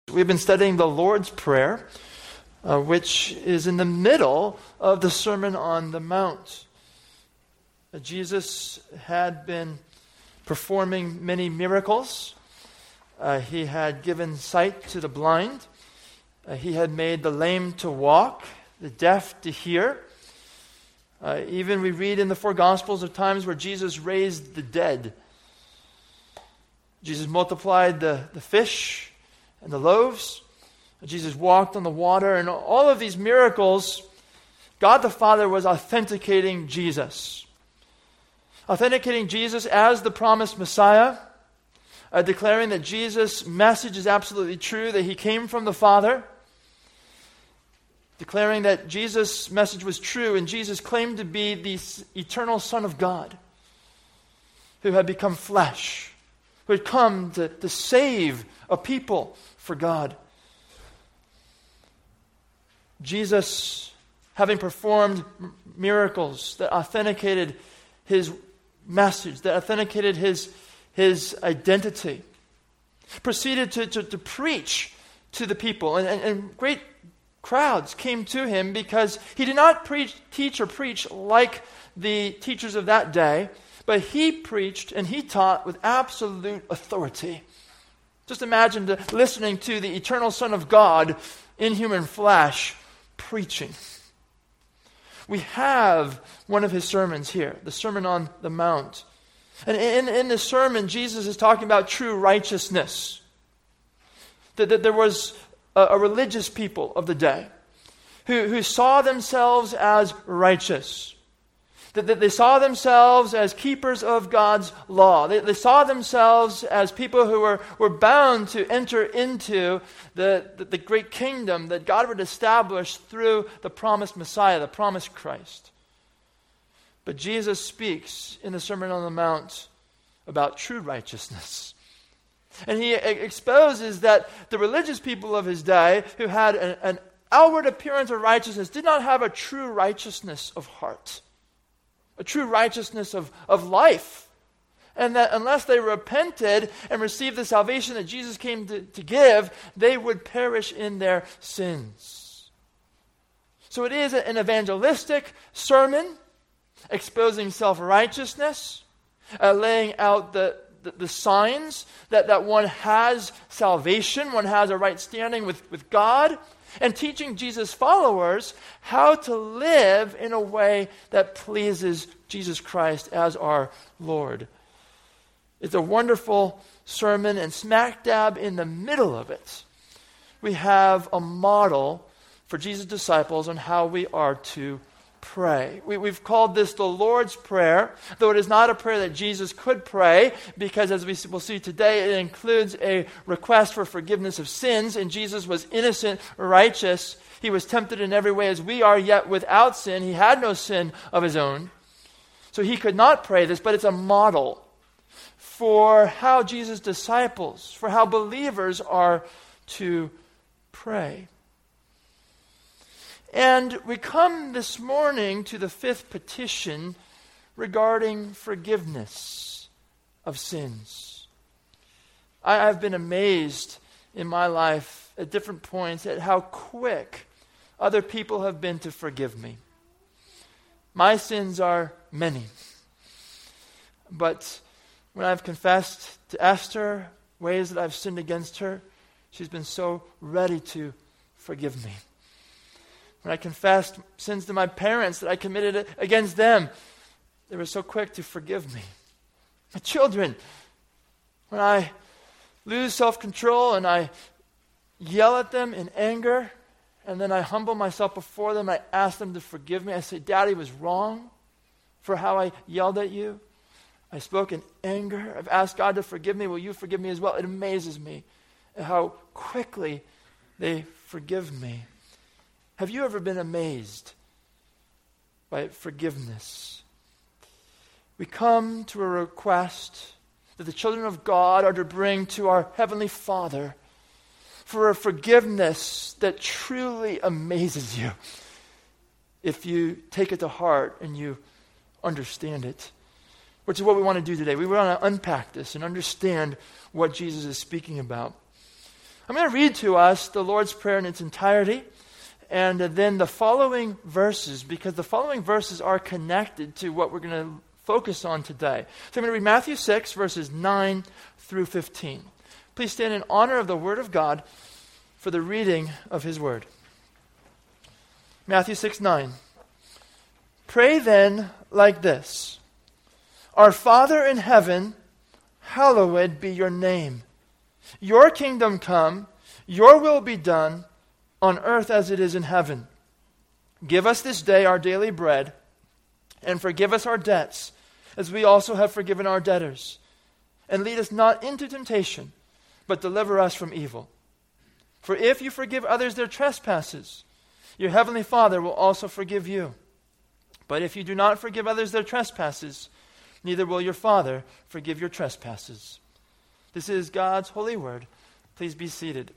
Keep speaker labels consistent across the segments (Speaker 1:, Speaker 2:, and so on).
Speaker 1: We've been studying the Lord's Prayer, which is in the middle of the Sermon on the Mount. Jesus had been performing many miracles. He had given sight to the blind. He had made the lame to walk, the deaf to hear. Even we read in the four Gospels of times where Jesus raised the dead. Jesus multiplied the fish and the loaves. Jesus walked on the water. And all of these miracles, God the Father was authenticating Jesus. Authenticating Jesus as the promised Messiah. Declaring that Jesus' message is absolutely true, that he came from the Father. Declaring that Jesus' message was true and Jesus claimed to be the eternal Son of God who had become flesh, who had come to save a people for God. Jesus, having performed miracles that authenticated his message, that authenticated his identity, proceeded to preach to the people. And great crowds came to him because he did not teach or preach like the teachers of that day, but he preached and he taught with absolute authority. Just imagine listening to the eternal Son of God in human flesh preaching. We have one of his sermons here, the Sermon on the Mount. And in this sermon, Jesus is talking about true righteousness. That there was a religious people of the day who saw themselves as righteous. That they saw themselves as keepers of God's law. They saw themselves as people who were bound to enter into the great kingdom that God would establish through the promised Messiah, the promised Christ. But Jesus speaks in the Sermon on the Mount about true righteousness. And he exposes that the religious people of his day who had an outward appearance of righteousness did not have a true righteousness of heart. A true righteousness of life. And that unless they repented and received the salvation that Jesus came to give, they would perish in their sins. So it is an evangelistic sermon exposing self-righteousness, laying out the signs that one has salvation, one has a right standing with God, and teaching Jesus' followers how to live in a way that pleases Jesus Christ as our Lord. It's a wonderful sermon, and smack dab in the middle of it, we have a model for Jesus' disciples on how we are to pray. We've called this the Lord's Prayer, though it is not a prayer that Jesus could pray, because as we will see today, it includes a request for forgiveness of sins, and Jesus was innocent, righteous. He was tempted in every way as we are, yet without sin. He had no sin of his own. So he could not pray this, but it's a model for how Jesus' disciples, for how believers are to pray. And we come this morning to the fifth petition regarding forgiveness of sins. I've been amazed in my life at different points at how quick other people have been to forgive me. My sins are many. But when I've confessed to Esther ways that I've sinned against her, she's been so ready to forgive me. When I confessed sins to my parents that I committed against them, they were so quick to forgive me. My children, when I lose self-control and I yell at them in anger, and then I humble myself before them, I ask them to forgive me. I say, Daddy was wrong for how I yelled at you. I spoke in anger. I've asked God to forgive me. Will you forgive me as well? It amazes me at how quickly they forgive me. Have you ever been amazed by forgiveness? We come to a request that the children of God are to bring to our Heavenly Father for a forgiveness that truly amazes you if you take it to heart and you understand it. Which is what we want to do today. We want to unpack this and understand what Jesus is speaking about. I'm going to read to us the Lord's Prayer in its entirety, and then the following verses, because the following verses are connected to what we're going to focus on today. So I'm going to read Matthew 6, verses 9 through 15. Please stand in honor of the Word of God for the reading of His Word. Matthew 6:9. Pray then like this: Our Father in heaven, hallowed be your name. Your kingdom come, your will be done, on earth as it is in heaven. Give us this day our daily bread, and forgive us our debts, as we also have forgiven our debtors. And lead us not into temptation, but deliver us from evil. For if you forgive others their trespasses, your heavenly Father will also forgive you. But if you do not forgive others their trespasses, neither will your Father forgive your trespasses. This is God's holy word. Please be seated.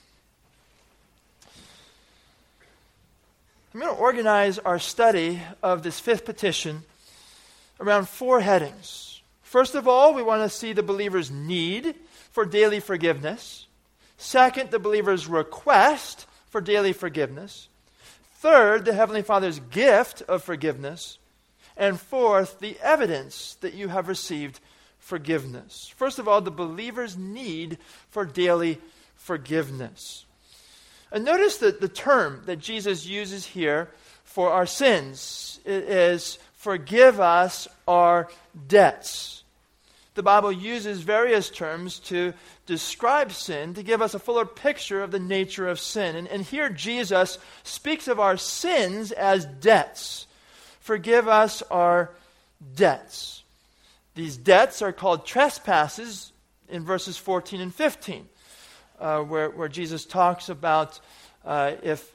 Speaker 1: I'm going to organize our study of this fifth petition around four headings. First of all, we want to see the believer's need for daily forgiveness. Second, the believer's request for daily forgiveness. Third, the Heavenly Father's gift of forgiveness. And fourth, the evidence that you have received forgiveness. First of all, the believer's need for daily forgiveness. And notice that the term that Jesus uses here for our sins is forgive us our debts. The Bible uses various terms to describe sin, to give us a fuller picture of the nature of sin. And here Jesus speaks of our sins as debts. Forgive us our debts. These debts are called trespasses in verses 14 and 15, where Jesus talks about if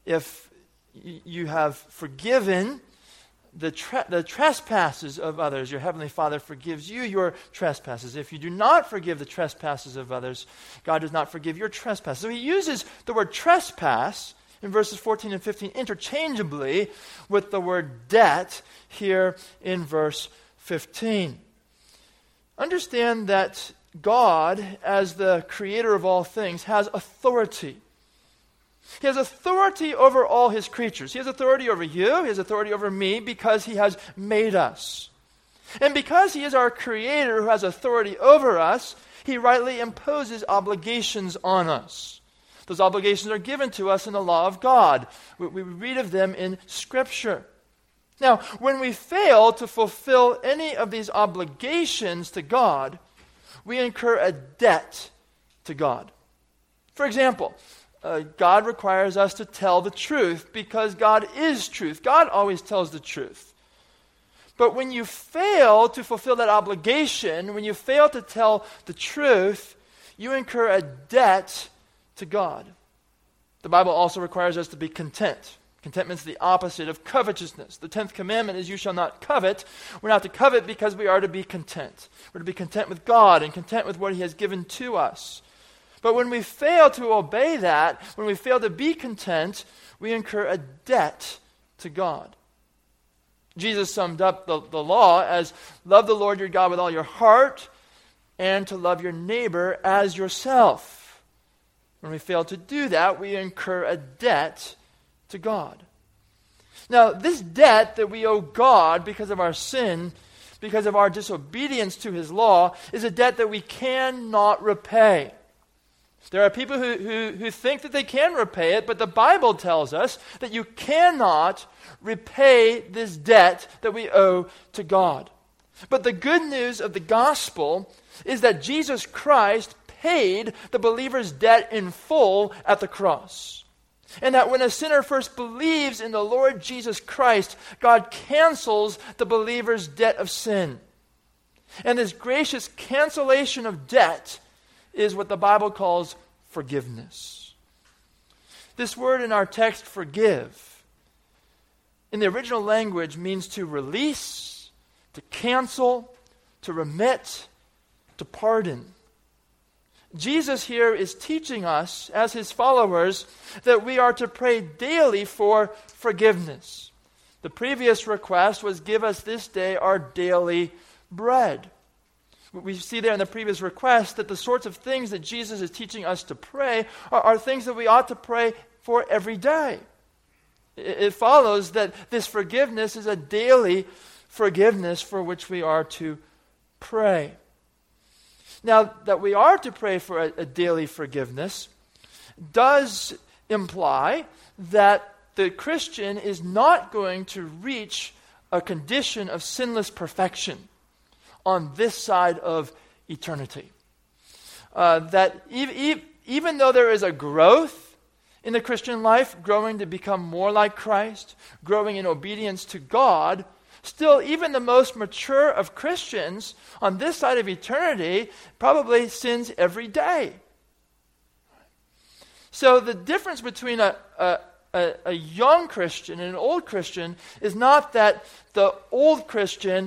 Speaker 1: you have forgiven the trespasses of others, your heavenly Father forgives you your trespasses. If you do not forgive the trespasses of others, God does not forgive your trespasses. So he uses the word trespass in verses 14 and 15 interchangeably with the word debt here in verse 15. Understand that God, as the creator of all things, has authority. He has authority over all his creatures. He has authority over you. He has authority over me because he has made us. And because he is our creator who has authority over us, he rightly imposes obligations on us. Those obligations are given to us in the law of God. We read of them in Scripture. Now, when we fail to fulfill any of these obligations to God, we incur a debt to God. For example, God requires us to tell the truth because God is truth. God always tells the truth. But when you fail to fulfill that obligation, when you fail to tell the truth, you incur a debt to God. The Bible also requires us to be content. Contentment is the opposite of covetousness. The 10th commandment is you shall not covet. We're not to covet because we are to be content. We're to be content with God and content with what he has given to us. But when we fail to obey that, when we fail to be content, we incur a debt to God. Jesus summed up the law as love the Lord your God with all your heart and to love your neighbor as yourself. When we fail to do that, we incur a debt to God. Now, this debt that we owe God because of our sin, because of our disobedience to his law, is a debt that we cannot repay. There are people who think that they can repay it, but the Bible tells us that you cannot repay this debt that we owe to God. But the good news of the gospel is that Jesus Christ paid the believer's debt in full at the cross. And that when a sinner first believes in the Lord Jesus Christ, God cancels the believer's debt of sin. And this gracious cancellation of debt is what the Bible calls forgiveness. This word in our text, forgive, in the original language means to release, to cancel, to remit, to pardon. Jesus here is teaching us, as his followers, that we are to pray daily for forgiveness. The previous request was, give us this day our daily bread. We see there in the previous request that the sorts of things that Jesus is teaching us to pray are things that we ought to pray for every day. It follows that this forgiveness is a daily forgiveness for which we are to pray. Now, that we are to pray for a daily forgiveness does imply that the Christian is not going to reach a condition of sinless perfection on this side of eternity. That even though there is a growth in the Christian life, growing to become more like Christ, growing in obedience to God, still, even the most mature of Christians on this side of eternity probably sins every day. So the difference between a young Christian and an old Christian is not that the old Christian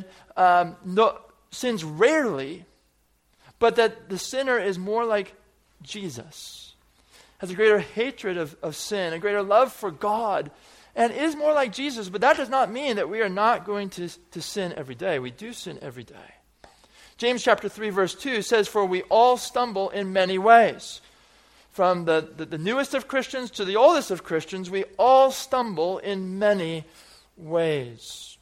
Speaker 1: sins rarely, but that the sinner is more like Jesus, has a greater hatred of sin, a greater love for God, and is more like Jesus. But that does not mean that we are not going to sin every day. We do sin every day. James chapter 3 verse 2 says, "For we all stumble in many ways." From the newest of Christians to the oldest of Christians, we all stumble in many ways.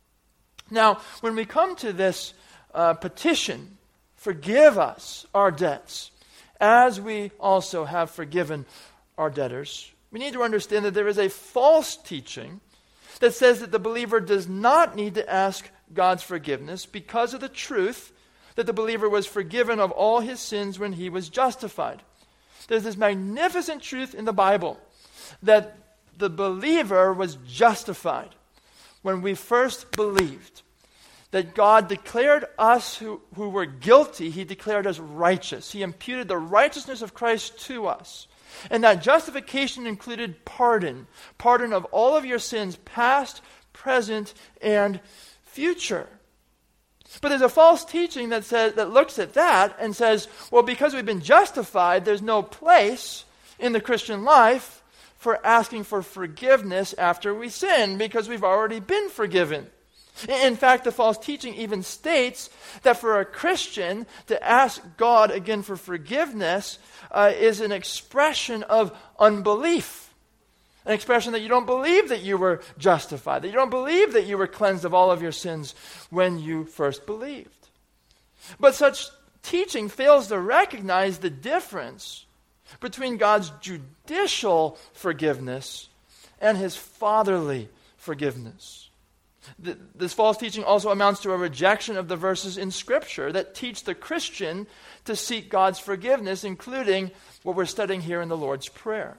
Speaker 1: Now, when we come to this petition, forgive us our debts, as we also have forgiven our debtors, we need to understand that there is a false teaching that says that the believer does not need to ask God's forgiveness because of the truth that the believer was forgiven of all his sins when he was justified. There's this magnificent truth in the Bible that the believer was justified when we first believed. That God declared us who were guilty, He declared us righteous. He imputed the righteousness of Christ to us. And that justification included pardon. Pardon of all of your sins, past, present, and future. But there's a false teaching that looks at that and says, well, because we've been justified, there's no place in the Christian life for asking for forgiveness after we sin, because we've already been forgiven. In fact, the false teaching even states that for a Christian to ask God again for forgiveness is an expression of unbelief. An expression that you don't believe that you were justified, that you don't believe that you were cleansed of all of your sins when you first believed. But such teaching fails to recognize the difference between God's judicial forgiveness and His fatherly forgiveness. This false teaching also amounts to a rejection of the verses in Scripture that teach the Christian to seek God's forgiveness, including what we're studying here in the Lord's Prayer.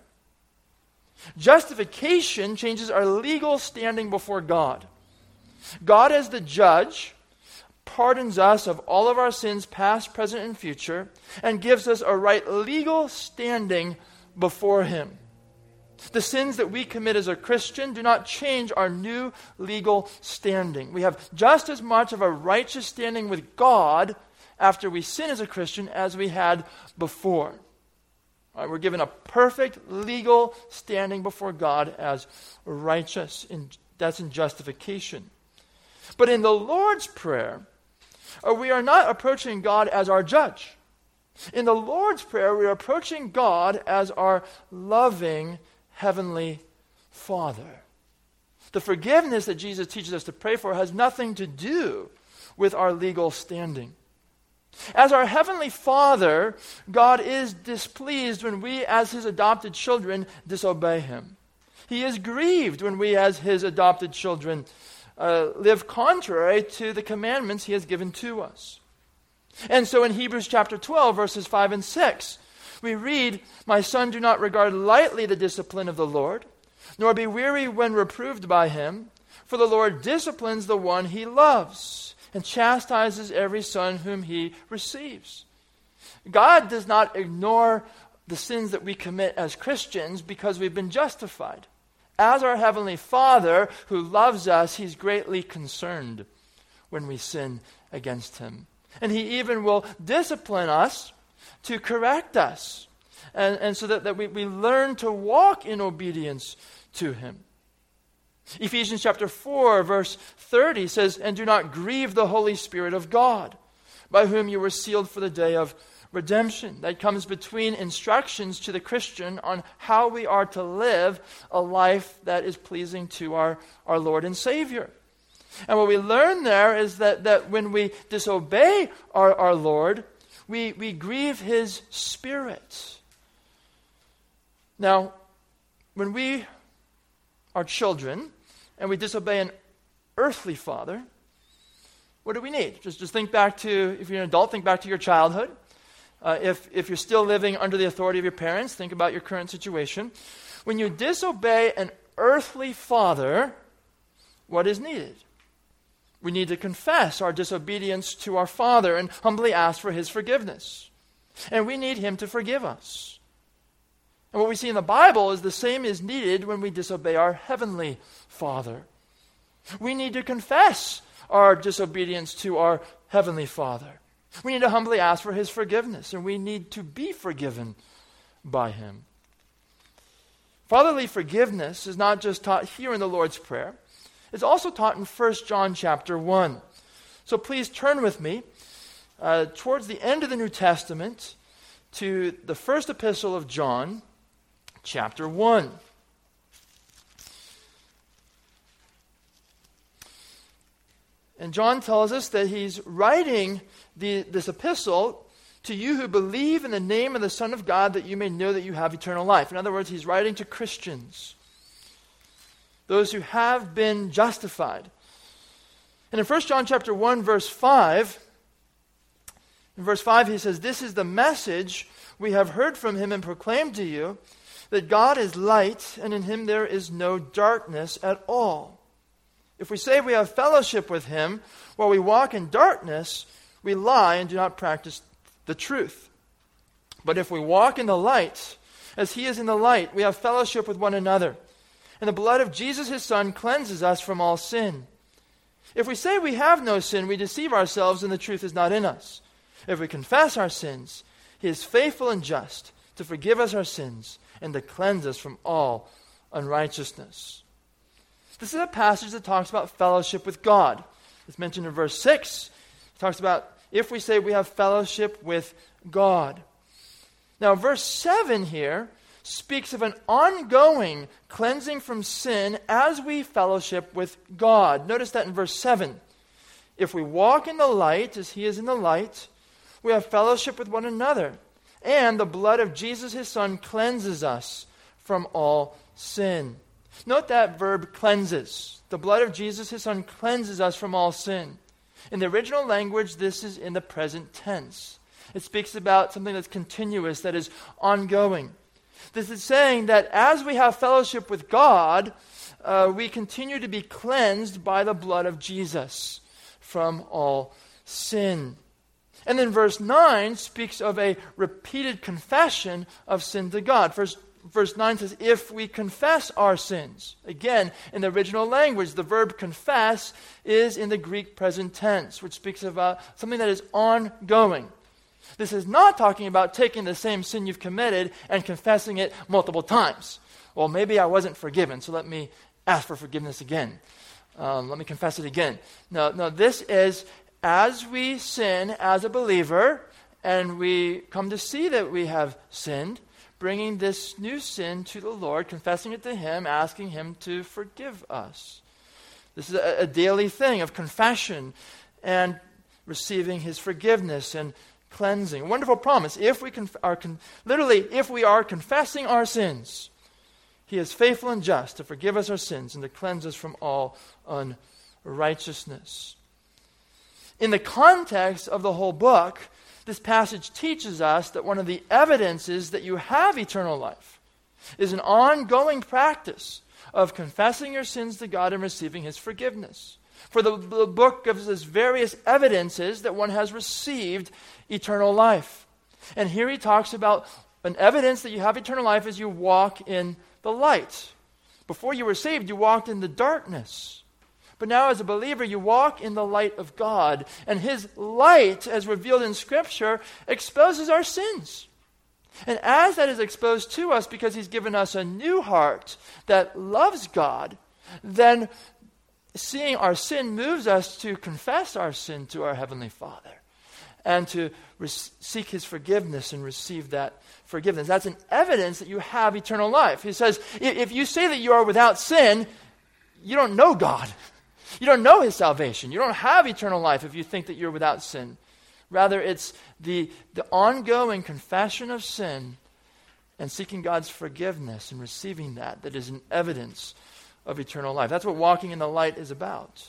Speaker 1: Justification changes our legal standing before God. God, as the judge, pardons us of all of our sins, past, present, and future, and gives us a right legal standing before Him. The sins that we commit as a Christian do not change our new legal standing. We have just as much of a righteous standing with God after we sin as a Christian as we had before. Right, we're given a perfect legal standing before God as righteous. That's in justification. But in the Lord's Prayer, we are not approaching God as our judge. In the Lord's Prayer, we are approaching God as our loving Heavenly Father. The forgiveness that Jesus teaches us to pray for has nothing to do with our legal standing. As our Heavenly Father, God is displeased when we, as His adopted children, disobey Him. He is grieved when we, as His adopted children, live contrary to the commandments He has given to us. And so in Hebrews chapter 12, verses 5 and 6, we read, "My son, do not regard lightly the discipline of the Lord, nor be weary when reproved by Him, for the Lord disciplines the one He loves, and chastises every son whom He receives." God does not ignore the sins that we commit as Christians because we've been justified. As our Heavenly Father who loves us, He's greatly concerned when we sin against Him. And He even will discipline us to correct us, and so that we learn to walk in obedience to Him. Ephesians chapter 4, verse 30 says, "And do not grieve the Holy Spirit of God, by whom you were sealed for the day of redemption. That comes between instructions to the Christian on how we are to live a life that is pleasing to our Lord and Savior. And what we learn there is that when we disobey our Lord, we grieve His Spirit. Now, when we are children and we disobey an earthly father, what do we need? Just think back to, if you're an adult, think back to your childhood. If you're still living under the authority of your parents, think about your current situation. When you disobey an earthly father, what is needed? We need to confess our disobedience to our Father and humbly ask for His forgiveness. And we need Him to forgive us. And what we see in the Bible is the same is needed when we disobey our Heavenly Father. We need to confess our disobedience to our Heavenly Father. We need to humbly ask for His forgiveness, and we need to be forgiven by Him. Fatherly forgiveness is not just taught here in the Lord's Prayer. It's also taught in 1 John chapter 1. So please turn with me towards the end of the New Testament to the first epistle of John, chapter 1. And John tells us that he's writing this epistle to you who believe in the name of the Son of God, that you may know that you have eternal life. In other words, he's writing to Christians, those who have been justified. And in 1 John chapter 1, verse 5, in verse 5 he says, "This is the message we have heard from Him and proclaimed to you, that God is light, and in Him there is no darkness at all. If we say we have fellowship with Him while we walk in darkness, we lie and do not practice the truth. But if we walk in the light, as He is in the light, we have fellowship with one another. And the blood of Jesus His Son cleanses us from all sin. If we say we have no sin, we deceive ourselves and the truth is not in us. If we confess our sins, He is faithful and just to forgive us our sins and to cleanse us from all unrighteousness." This is a passage that talks about fellowship with God. It's mentioned in verse 6. It talks about if we say we have fellowship with God. Now, verse 7 here speaks of an ongoing cleansing from sin as we fellowship with God. Notice that in verse 7. If we walk in the light as He is in the light, we have fellowship with one another. And the blood of Jesus His Son cleanses us from all sin. Note that verb cleanses. The blood of Jesus His Son cleanses us from all sin. In the original language, this is in the present tense. It speaks about something that's continuous, that is ongoing. This is saying that as we have fellowship with God, we continue to be cleansed by the blood of Jesus from all sin. And then verse 9 speaks of a repeated confession of sin to God. Verse 9 says, if we confess our sins. Again, in the original language, the verb confess is in the Greek present tense, which speaks about something that is ongoing. This is not talking about taking the same sin you've committed and confessing it multiple times. Well, maybe I wasn't forgiven, so let me ask for forgiveness again. Let me confess it again. No, this is as we sin as a believer and we come to see that we have sinned, bringing this new sin to the Lord, confessing it to Him, asking Him to forgive us. This is a daily thing of confession and receiving His forgiveness and cleansing. A wonderful promise. If we if we are confessing our sins, He is faithful and just to forgive us our sins and to cleanse us from all unrighteousness. In the context of the whole book, this passage teaches us that one of the evidences that you have eternal life is an ongoing practice of confessing your sins to God and receiving His forgiveness. For the book gives us various evidences that one has received eternal life. And here he talks about an evidence that you have eternal life as you walk in the light. Before you were saved, you walked in the darkness. But now as a believer, you walk in the light of God. And His light, as revealed in Scripture, exposes our sins. And as that is exposed to us because He's given us a new heart that loves God, then seeing our sin moves us to confess our sin to our Heavenly Father and to seek his forgiveness and receive that forgiveness. That's an evidence that you have eternal life. He says, if you say that you are without sin, you don't know God. You don't know his salvation. You don't have eternal life if you think that you're without sin. Rather, it's the ongoing confession of sin and seeking God's forgiveness and receiving that is an evidence of eternal life. That's what walking in the light is about.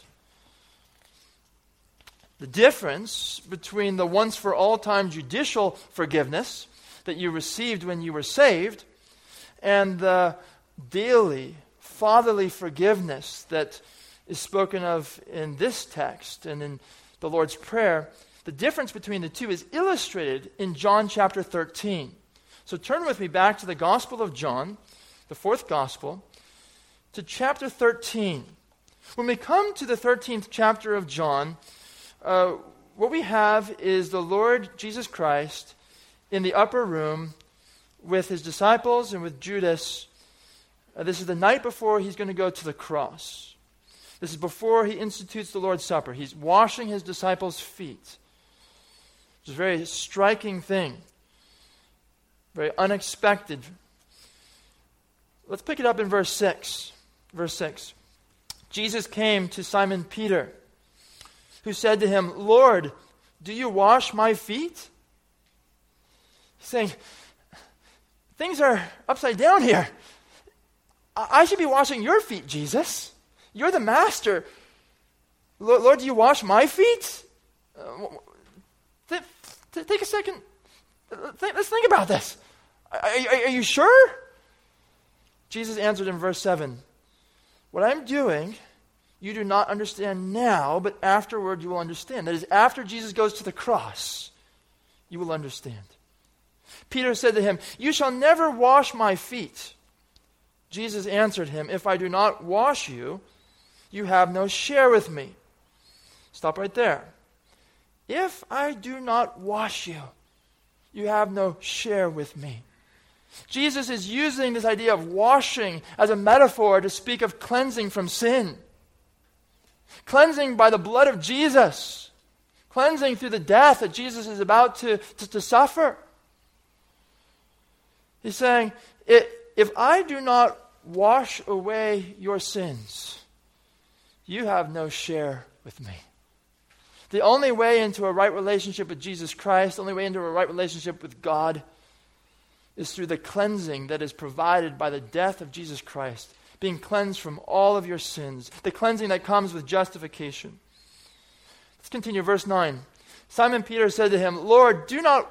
Speaker 1: The difference between the once for all time judicial forgiveness that you received when you were saved and the daily fatherly forgiveness that is spoken of in this text and in the Lord's Prayer, the difference between the two is illustrated in John chapter 13. So turn with me back to the Gospel of John, the fourth Gospel, to chapter 13. When we come to the 13th chapter of John, what we have is the Lord Jesus Christ in the upper room with his disciples and with Judas. This is the night before he's going to go to the cross. This is before he institutes the Lord's Supper. He's washing his disciples' feet. It's a very striking thing. Very unexpected. Let's pick it up in verse 6. Verse 6. Jesus came to Simon Peter, who said to him, "Lord, do you wash my feet?" He's saying, things are upside down here. I should be washing your feet, Jesus. You're the master. Lord, do you wash my feet? Take a second. Let's think about this. Are you sure? Jesus answered in verse 7, "What I'm doing, you do not understand now, but afterward you will understand." That is, after Jesus goes to the cross, you will understand. Peter said to him, "You shall never wash my feet." Jesus answered him, "If I do not wash you, you have no share with me." Stop right there. If I do not wash you, you have no share with me. Jesus is using this idea of washing as a metaphor to speak of cleansing from sin. Cleansing by the blood of Jesus. Cleansing through the death that Jesus is about to suffer. He's saying, if I do not wash away your sins, you have no share with me. The only way into a right relationship with Jesus Christ, the only way into a right relationship with God, is through the cleansing that is provided by the death of Jesus Christ, being cleansed from all of your sins, the cleansing that comes with justification. Let's continue, verse 9. Simon Peter said to him, Lord,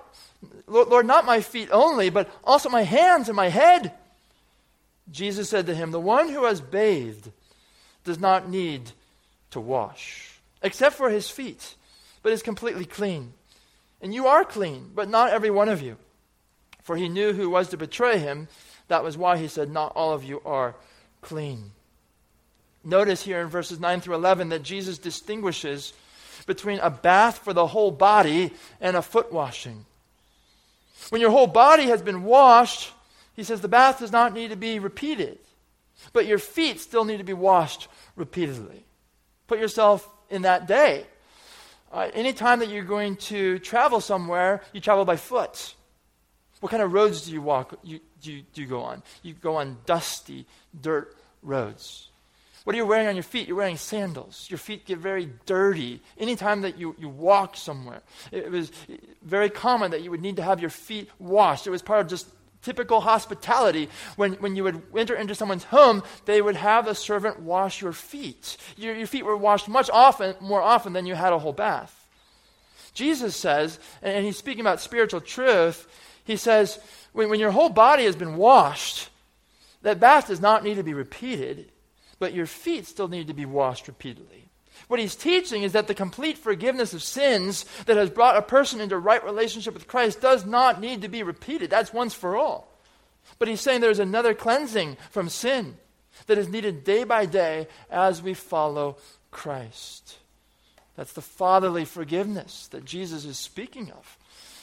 Speaker 1: not my feet only, but also my hands and my head." Jesus said to him, "The one who has bathed does not need to wash, except for his feet, but is completely clean. And you are clean, but not every one of you." For he knew who was to betray him. That was why he said, "Not all of you are clean." Notice here in verses 9 through 11 that Jesus distinguishes between a bath for the whole body and a foot washing. When your whole body has been washed, he says the bath does not need to be repeated. But your feet still need to be washed repeatedly. Put yourself in that day. Anytime that you're going to travel somewhere, you travel by foot. What kind of roads do you walk? Do you go on? You go on dusty, dirt roads. What are you wearing on your feet? You're wearing sandals. Your feet get very dirty anytime that you walk somewhere. It was very common that you would need to have your feet washed. It was part of just typical hospitality. When you would enter into someone's home, they would have a servant wash your feet. Your feet were washed more often than you had a whole bath. Jesus says, and he's speaking about spiritual truth, he says, when your whole body has been washed, that bath does not need to be repeated, but your feet still need to be washed repeatedly. What he's teaching is that the complete forgiveness of sins that has brought a person into right relationship with Christ does not need to be repeated. That's once for all. But he's saying there's another cleansing from sin that is needed day by day as we follow Christ. That's the fatherly forgiveness that Jesus is speaking of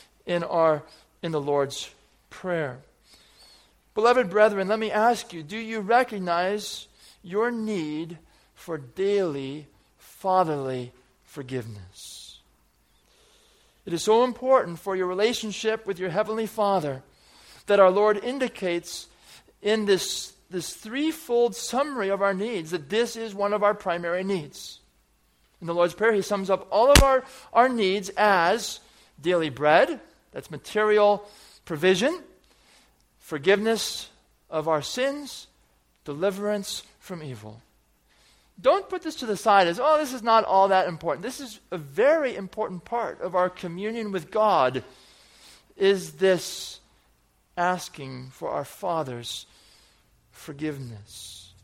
Speaker 1: in the Lord's Prayer. Beloved brethren, let me ask you, do you recognize your need for daily fatherly forgiveness? It is so important for your relationship with your Heavenly Father that our Lord indicates in this threefold summary of our needs that this is one of our primary needs. In the Lord's Prayer, he sums up all of our needs as daily bread, that's material provision, forgiveness of our sins, deliverance from evil. Don't put this to the side as, oh, this is not all that important. This is a very important part of our communion with God, is this asking for our Father's forgiveness.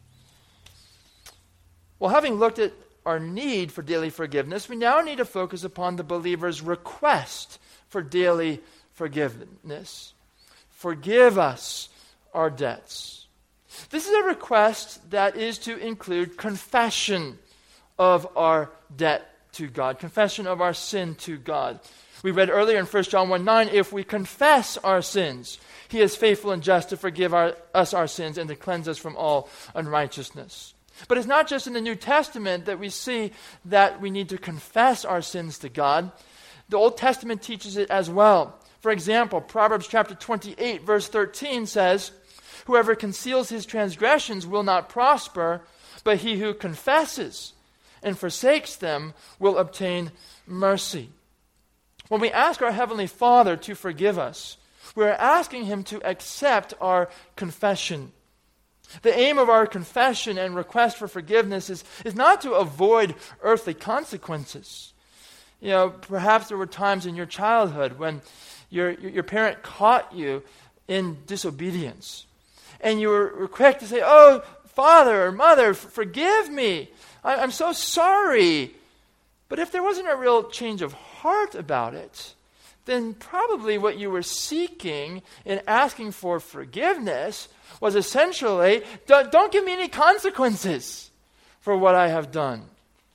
Speaker 1: Well, having looked at our need for daily forgiveness, we now need to focus upon the believer's request for daily forgiveness. Forgive us our debts. This is a request that is to include confession of our debt to God, confession of our sin to God. We read earlier in 1 John 1:9, if we confess our sins, he is faithful and just to forgive us our sins and to cleanse us from all unrighteousness. But it's not just in the New Testament that we see that we need to confess our sins to God. The Old Testament teaches it as well. For example, Proverbs chapter 28, verse 13 says, whoever conceals his transgressions will not prosper, but he who confesses and forsakes them will obtain mercy. When we ask our Heavenly Father to forgive us, we are asking him to accept our confession. The aim of our confession and request for forgiveness is not to avoid earthly consequences. You know, perhaps there were times in your childhood when your parent caught you in disobedience. And you were quick to say, oh, Father or Mother, forgive me. I'm so sorry. But if there wasn't a real change of heart about it, then probably what you were seeking in asking for forgiveness was essentially, don't give me any consequences for what I have done.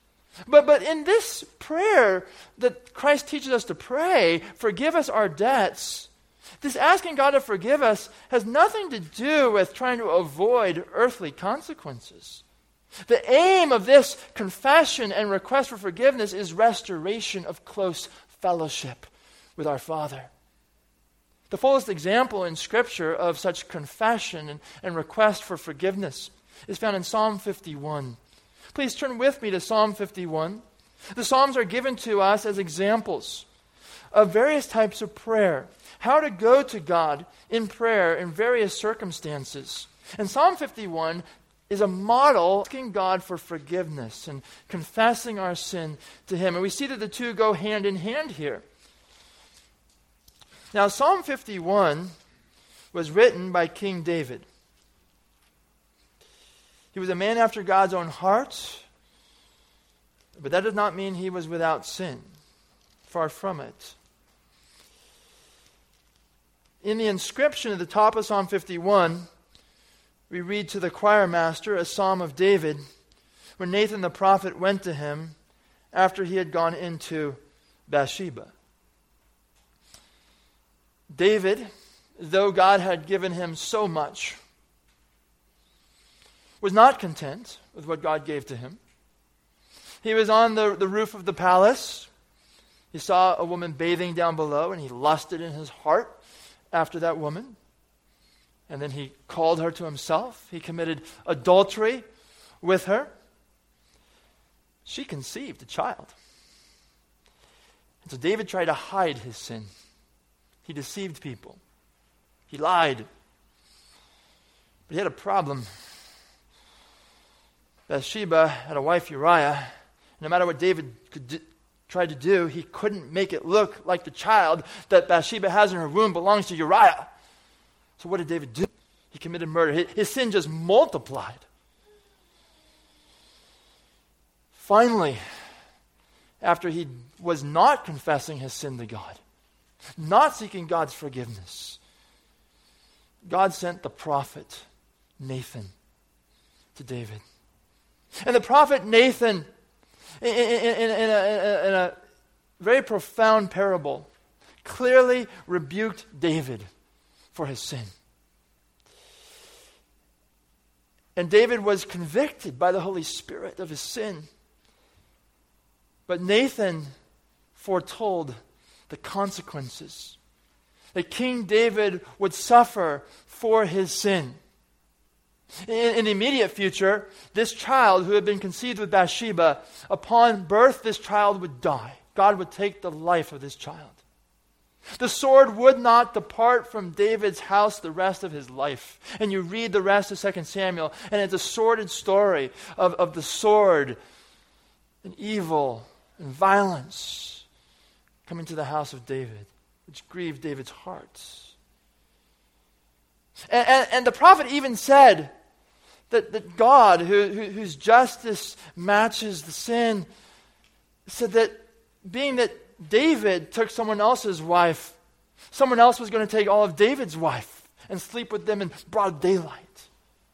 Speaker 1: But in this prayer that Christ teaches us to pray, forgive us our debts, this asking God to forgive us has nothing to do with trying to avoid earthly consequences. The aim of this confession and request for forgiveness is restoration of close fellowship with our Father. The fullest example in Scripture of such confession and request for forgiveness is found in Psalm 51. Please turn with me to Psalm 51. The Psalms are given to us as examples of various types of prayer, how to go to God in prayer in various circumstances. And Psalm 51 is a model asking God for forgiveness and confessing our sin to him. And we see that the two go hand in hand here. Now, Psalm 51 was written by King David. He was a man after God's own heart, but that does not mean he was without sin. Far from it. In the inscription at the top of Psalm 51, we read to the choir master a psalm of David when Nathan the prophet went to him after he had gone into Bathsheba. David, though God had given him so much, was not content with what God gave to him. He was on the roof of the palace. He saw a woman bathing down below, and he lusted in his heart after that woman. And then he called her to himself. He committed adultery with her. She conceived a child. And so David tried to hide his sin. He deceived people. He lied. But he had a problem. Bathsheba had a wife, Uriah. No matter what David tried to do, he couldn't make it look like the child that Bathsheba has in her womb belongs to Uriah. So what did David do? He committed murder. His sin just multiplied. Finally, after he was not confessing his sin to God, not seeking God's forgiveness, God sent the prophet Nathan to David. And the prophet Nathan, in a very profound parable, clearly rebuked David for his sin. And David was convicted by the Holy Spirit of his sin. But Nathan foretold the consequences that King David would suffer for his sin. In the immediate future, this child who had been conceived with Bathsheba, upon birth, this child would die. God would take the life of this child. The sword would not depart from David's house the rest of his life. And you read the rest of 2 Samuel, and it's a sordid story of the sword and evil and violence coming to the house of David, which grieved David's heart. And the prophet even said that God, whose justice matches the sin, said that being that David took someone else's wife, someone else was going to take all of David's wife and sleep with them in broad daylight.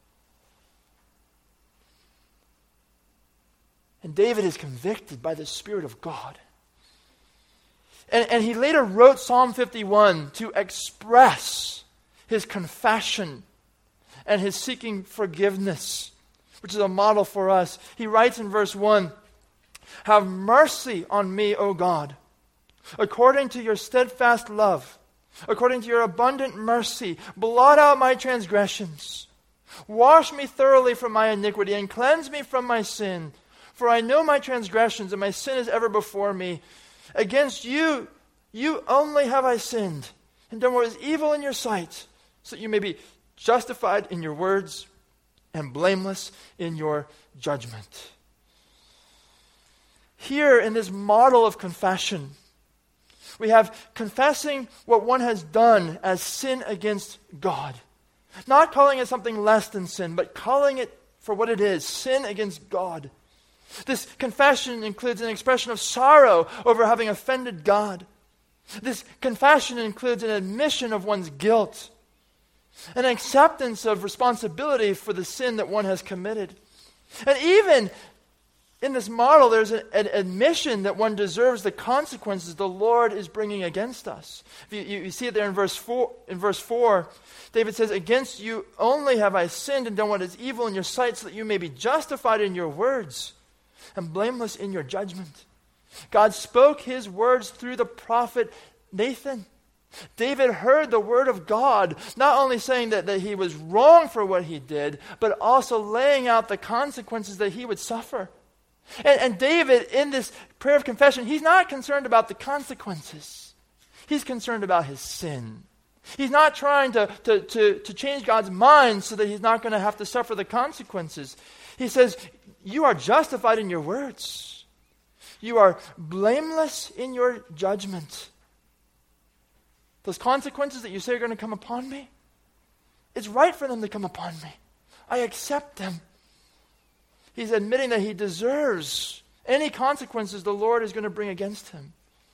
Speaker 1: And David is convicted by the Spirit of God. And he later wrote Psalm 51 to express his confession and his seeking forgiveness, which is a model for us. He writes in verse 1, "Have mercy on me, O God, according to your steadfast love, according to your abundant mercy, blot out my transgressions. Wash me thoroughly from my iniquity and cleanse me from my sin. For I know my transgressions, and my sin is ever before me. Against you, you only have I sinned, and done what is evil in your sight, so that you may be justified in your words and blameless in your judgment." Here in this model of confession, we have confessing what one has done as sin against God. Not calling it something less than sin, but calling it for what it is, sin against God. This confession includes an expression of sorrow over having offended God. This confession includes an admission of one's guilt, an acceptance of responsibility for the sin that one has committed. And even in this model, there's an admission that one deserves the consequences the Lord is bringing against us. You see it there in verse 4. In verse 4, David says, "Against you only have I sinned and done what is evil in your sight, so that you may be justified in your words and blameless in your judgment." God spoke his words through the prophet Nathan. David heard the word of God, not only saying that he was wrong for what he did, but also laying out the consequences that he would suffer. And David, in this prayer of confession, he's not concerned about the consequences. He's concerned about his sin. He's not trying to change God's mind so that he's not going to have to suffer the consequences. He says, you are justified in your words. You are blameless in your judgment. Those consequences that you say are going to come upon me, it's right for them to come upon me. I accept them. He's admitting that he deserves any consequences the Lord is going to bring against him.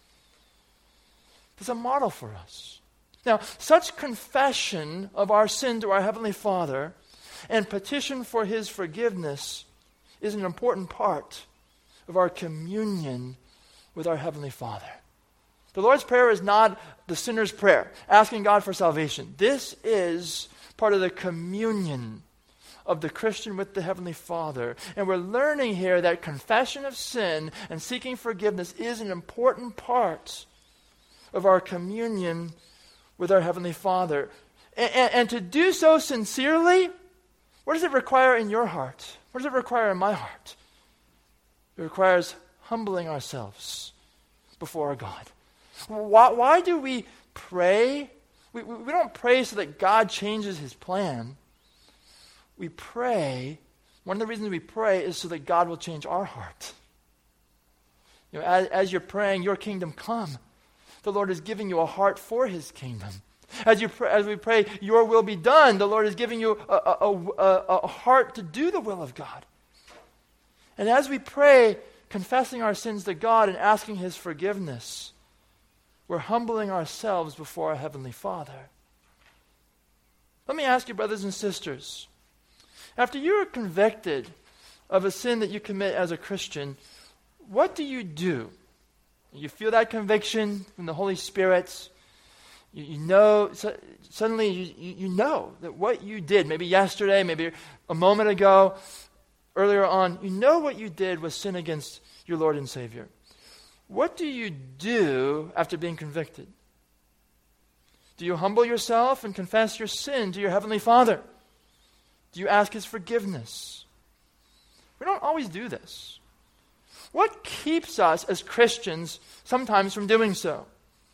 Speaker 1: It's a model for us. Now, such confession of our sin to our Heavenly Father and petition for his forgiveness is an important part of our communion with our Heavenly Father. The Lord's Prayer is not the sinner's prayer, asking God for salvation. This is part of the communion of the Christian with the Heavenly Father. And we're learning here that confession of sin and seeking forgiveness is an important part of our communion with our Heavenly Father. And to do so sincerely, what does it require in your heart? What does it require in my heart? It requires humbling ourselves before our God. Why do we pray? We don't pray so that God changes his plan. We pray, one of the reasons we pray is so that God will change our heart. You know, as you're praying, your kingdom come, the Lord is giving you a heart for his kingdom. As we pray, your will be done, the Lord is giving you a heart to do the will of God. And as we pray, confessing our sins to God and asking his forgiveness, we're humbling ourselves before our Heavenly Father. Let me ask you, brothers and sisters, after you are convicted of a sin that you commit as a Christian, what do? You feel that conviction from the Holy Spirit. You know, suddenly you know that what you did, maybe yesterday, maybe a moment ago, earlier on, you know what you did was sin against your Lord and Savior. what do you do after being convicted? Do you humble yourself and confess your sin to your Heavenly Father? Do you ask His forgiveness? We don't always do this. What keeps us as Christians sometimes from doing so?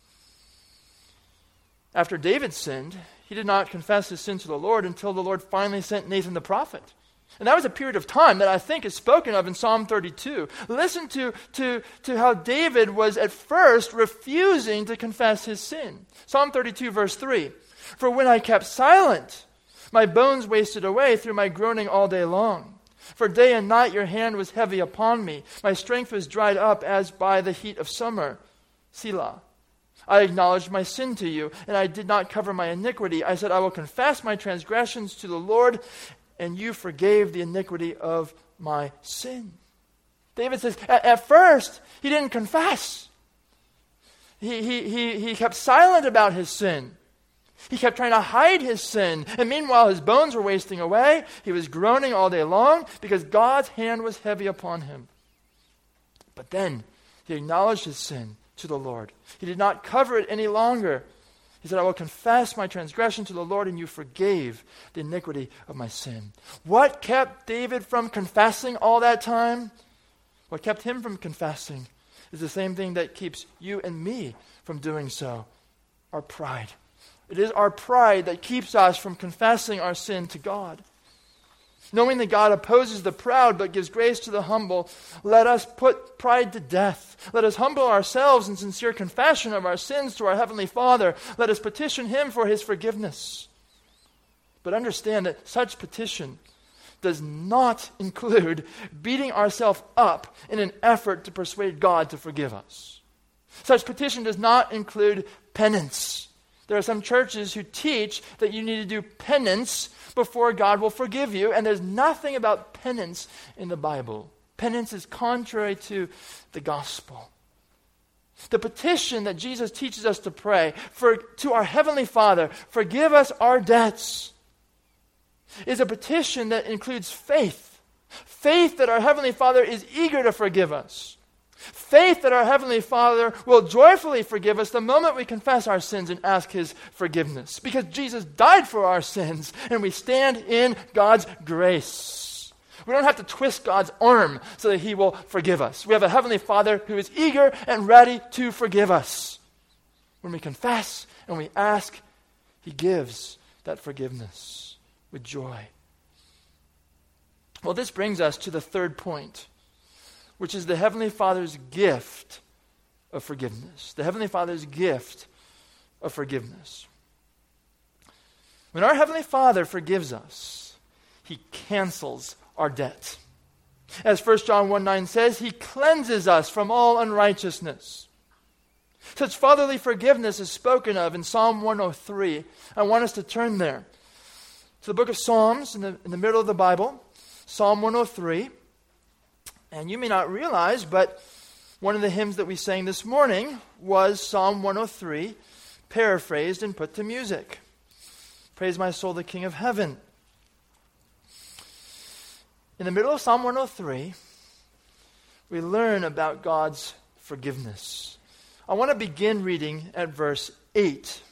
Speaker 1: After David sinned, he did not confess his sin to the Lord until the Lord finally sent Nathan the prophet. And that was a period of time that I think is spoken of in Psalm 32. Listen to how David was at first refusing to confess his sin. Psalm 32 verse 3. For when I kept silent, my bones wasted away through my groaning all day long. For day and night your hand was heavy upon me. My strength was dried up as by the heat of summer. Selah. I acknowledged my sin to you, and I did not cover my iniquity. I said, I will confess my transgressions to the Lord, and you forgave the iniquity of my sin. David says, at first, he didn't confess. He kept silent about his sin. He kept trying to hide his sin. And meanwhile, his bones were wasting away. He was groaning all day long because God's hand was heavy upon him. But then he acknowledged his sin to the Lord. He did not cover it any longer. He said, I will confess my transgression to the Lord, and you forgave the iniquity of my sin. What kept David from confessing all that time? What kept him from confessing is the same thing that keeps you and me from doing so. Our pride. It is our pride that keeps us from confessing our sin to God. Knowing that God opposes the proud but gives grace to the humble, let us put pride to death. Let us humble ourselves in sincere confession of our sins to our Heavenly Father. Let us petition Him for His forgiveness. But understand that such petition does not include beating ourselves up in an effort to persuade God to forgive us. Such petition does not include penance. There are some churches who teach that you need to do penance before God will forgive you, and there's nothing about penance in the Bible. Penance is contrary to the gospel. The petition that Jesus teaches us to pray to our Heavenly Father, forgive us our debts, is a petition that includes faith. Faith that our Heavenly Father is eager to forgive us. Faith that our Heavenly Father will joyfully forgive us the moment we confess our sins and ask His forgiveness. Because Jesus died for our sins, and we stand in God's grace. We don't have to twist God's arm so that He will forgive us. We have a Heavenly Father who is eager and ready to forgive us. When we confess and we ask, He gives that forgiveness with joy. Well, this brings us to the third point, which is the Heavenly Father's gift of forgiveness. The Heavenly Father's gift of forgiveness. When our Heavenly Father forgives us, He cancels our debt. As 1 John 1:9 says, He cleanses us from all unrighteousness. Such fatherly forgiveness is spoken of in Psalm 103. I want us to turn there to the book of Psalms in the middle of the Bible, Psalm 103. And you may not realize, but one of the hymns that we sang this morning was Psalm 103, paraphrased and put to music. Praise my soul, the King of heaven. In the middle of Psalm 103, we learn about God's forgiveness. I want to begin reading at verse 8.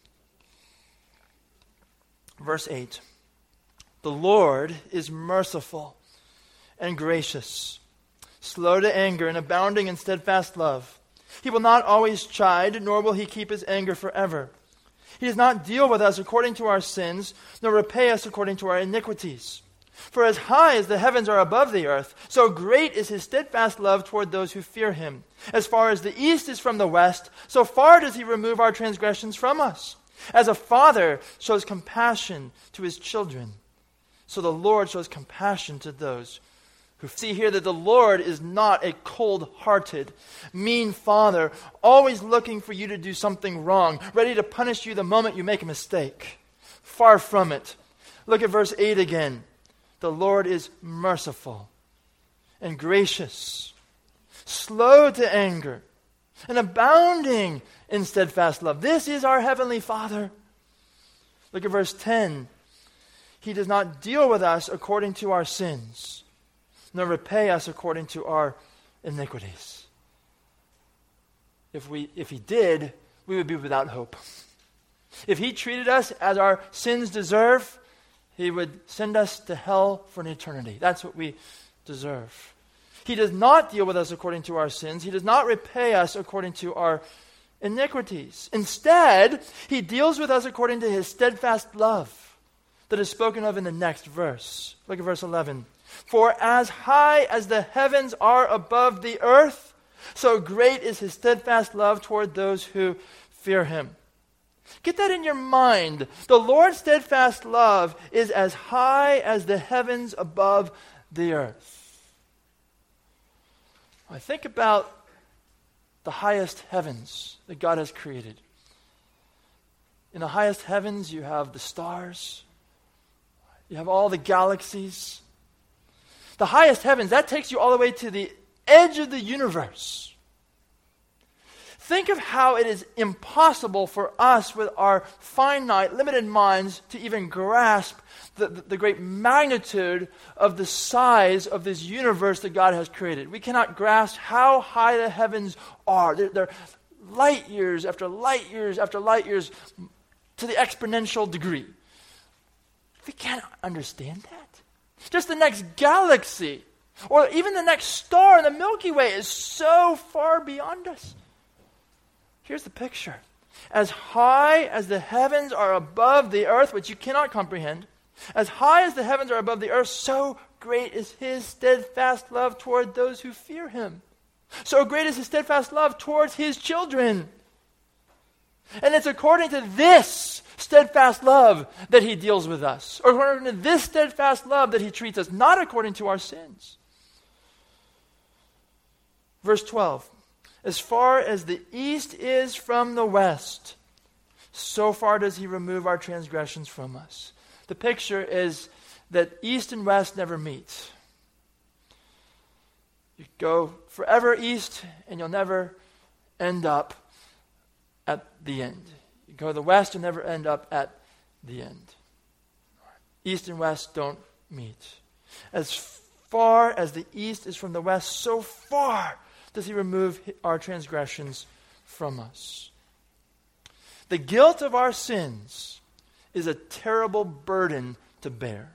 Speaker 1: Verse 8. The Lord is merciful and gracious, slow to anger and abounding in steadfast love. He will not always chide, nor will He keep His anger forever. He does not deal with us according to our sins, nor repay us according to our iniquities. For as high as the heavens are above the earth, so great is His steadfast love toward those who fear Him. As far as the east is from the west, so far does He remove our transgressions from us. As a father shows compassion to his children, so the Lord shows compassion to those who see here that the Lord is not a cold-hearted, mean father, always looking for you to do something wrong, ready to punish you the moment you make a mistake. Far from it. Look at verse 8 again. The Lord is merciful and gracious, slow to anger, and abounding in steadfast love. This is our Heavenly Father. Look at verse 10. He does not deal with us according to our sins, nor repay us according to our iniquities. If he did, we would be without hope. If he treated us as our sins deserve, he would send us to hell for an eternity. That's what we deserve. He does not deal with us according to our sins. He does not repay us according to our iniquities. Instead, he deals with us according to his steadfast love that is spoken of in the next verse. Look at verse 11. For as high as the heavens are above the earth, so great is his steadfast love toward those who fear him. Get that in your mind. The Lord's steadfast love is as high as the heavens above the earth. I think about the highest heavens that God has created. In the highest heavens, you have the stars. You have all the galaxies. The highest heavens, that takes you all the way to the edge of the universe. Think of how it is impossible for us with our finite, limited minds to even grasp the great magnitude of the size of this universe that God has created. We cannot grasp how high the heavens are. They're light years after light years after light years to the exponential degree. We can't understand that. Just the next galaxy or even the next star in the Milky Way is so far beyond us. Here's the picture. As high as the heavens are above the earth, which you cannot comprehend, as high as the heavens are above the earth, so great is his steadfast love toward those who fear him. So great is his steadfast love towards his children. And it's according to this steadfast love that he deals with us. Or according to this steadfast love that he treats us, not according to our sins. Verse 12. As far as the east is from the west, so far does he remove our transgressions from us. The picture is that east and west never meet. You go forever east and you'll never end up at the end. You go to the west, you'll never end up at the end. East and west don't meet. As far as the east is from the west, so far does he remove our transgressions from us. The guilt of our sins is a terrible burden to bear.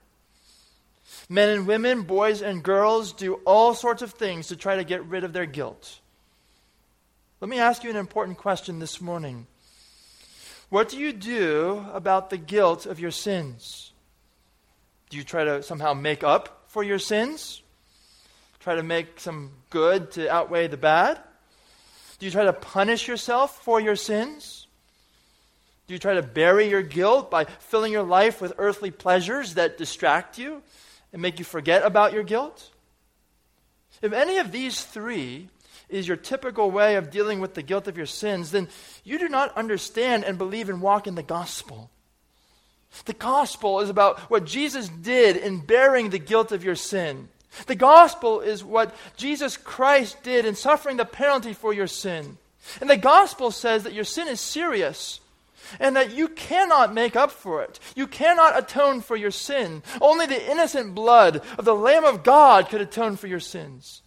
Speaker 1: Men and women, boys and girls do all sorts of things to try to get rid of their guilt. Let me ask you an important question this morning. What do you do about the guilt of your sins? Do you try to somehow make up for your sins? Try to make some good to outweigh the bad? Do you try to punish yourself for your sins? Do you try to bury your guilt by filling your life with earthly pleasures that distract you and make you forget about your guilt? If any of these three is your typical way of dealing with the guilt of your sins, then you do not understand and believe and walk in the gospel. The gospel is about what Jesus did in bearing the guilt of your sin. The gospel is what Jesus Christ did in suffering the penalty for your sin. And the gospel says that your sin is serious and that you cannot make up for it. You cannot atone for your sin. Only the innocent blood of the Lamb of God could atone for your sins.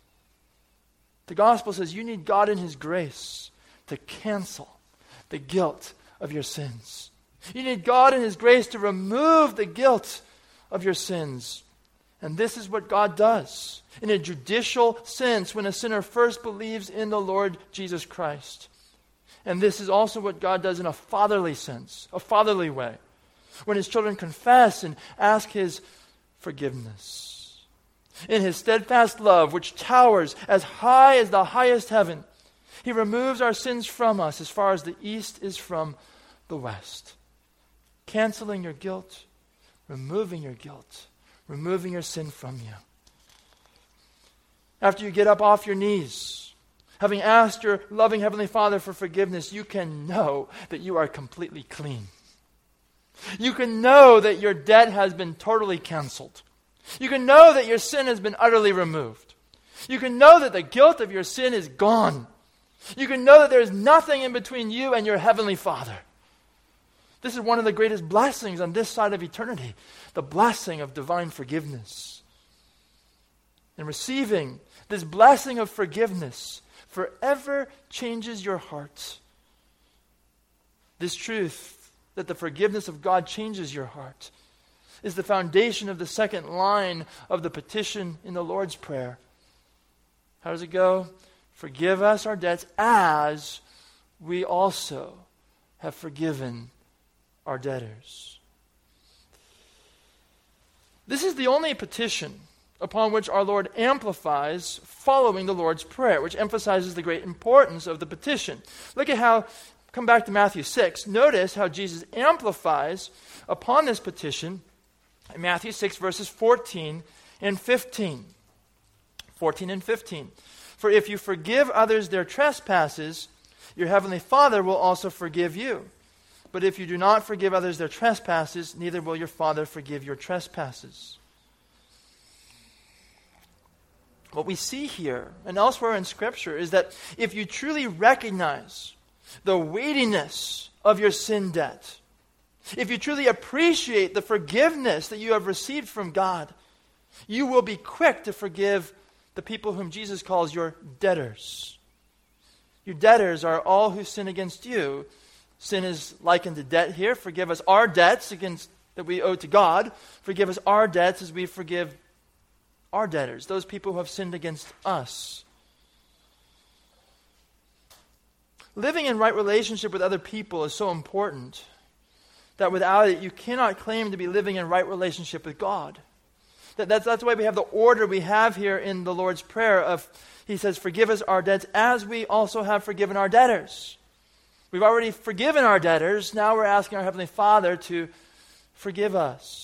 Speaker 1: The gospel says you need God in his grace to cancel the guilt of your sins. You need God in his grace to remove the guilt of your sins. And this is what God does in a judicial sense when a sinner first believes in the Lord Jesus Christ. And this is also what God does in a fatherly sense, a fatherly way, when his children confess and ask his forgiveness. In his steadfast love, which towers as high as the highest heaven, he removes our sins from us as far as the east is from the west. Canceling your guilt, removing your guilt, removing your sin from you. After you get up off your knees, having asked your loving Heavenly Father for forgiveness, you can know that you are completely clean. You can know that your debt has been totally canceled. You can know that your sin has been utterly removed. You can know that the guilt of your sin is gone. You can know that there is nothing in between you and your Heavenly Father. This is one of the greatest blessings on this side of eternity, the blessing of divine forgiveness. And receiving this blessing of forgiveness forever changes your heart. This truth, that the forgiveness of God changes your heart, is the foundation of the second line of the petition in the Lord's Prayer. How does it go? Forgive us our debts as we also have forgiven our debtors. This is the only petition upon which our Lord amplifies following the Lord's Prayer, which emphasizes the great importance of the petition. Look at how, come back to Matthew 6, notice how Jesus amplifies upon this petition in Matthew 6, verses 14 and 15. 14 and 15. For if you forgive others their trespasses, your heavenly Father will also forgive you. But if you do not forgive others their trespasses, neither will your Father forgive your trespasses. What we see here and elsewhere in Scripture is that if you truly recognize the weightiness of your sin debt, if you truly appreciate the forgiveness that you have received from God, you will be quick to forgive the people whom Jesus calls your debtors. Your debtors are all who sin against you. Sin is likened to debt here. Forgive us our debts that we owe to God. Forgive us our debts as we forgive our debtors, those people who have sinned against us. Living in right relationship with other people is so important that without it, you cannot claim to be living in right relationship with God. That's why we have the order we have here in the Lord's Prayer of, he says, forgive us our debts as we also have forgiven our debtors. We've already forgiven our debtors. Now we're asking our Heavenly Father to forgive us.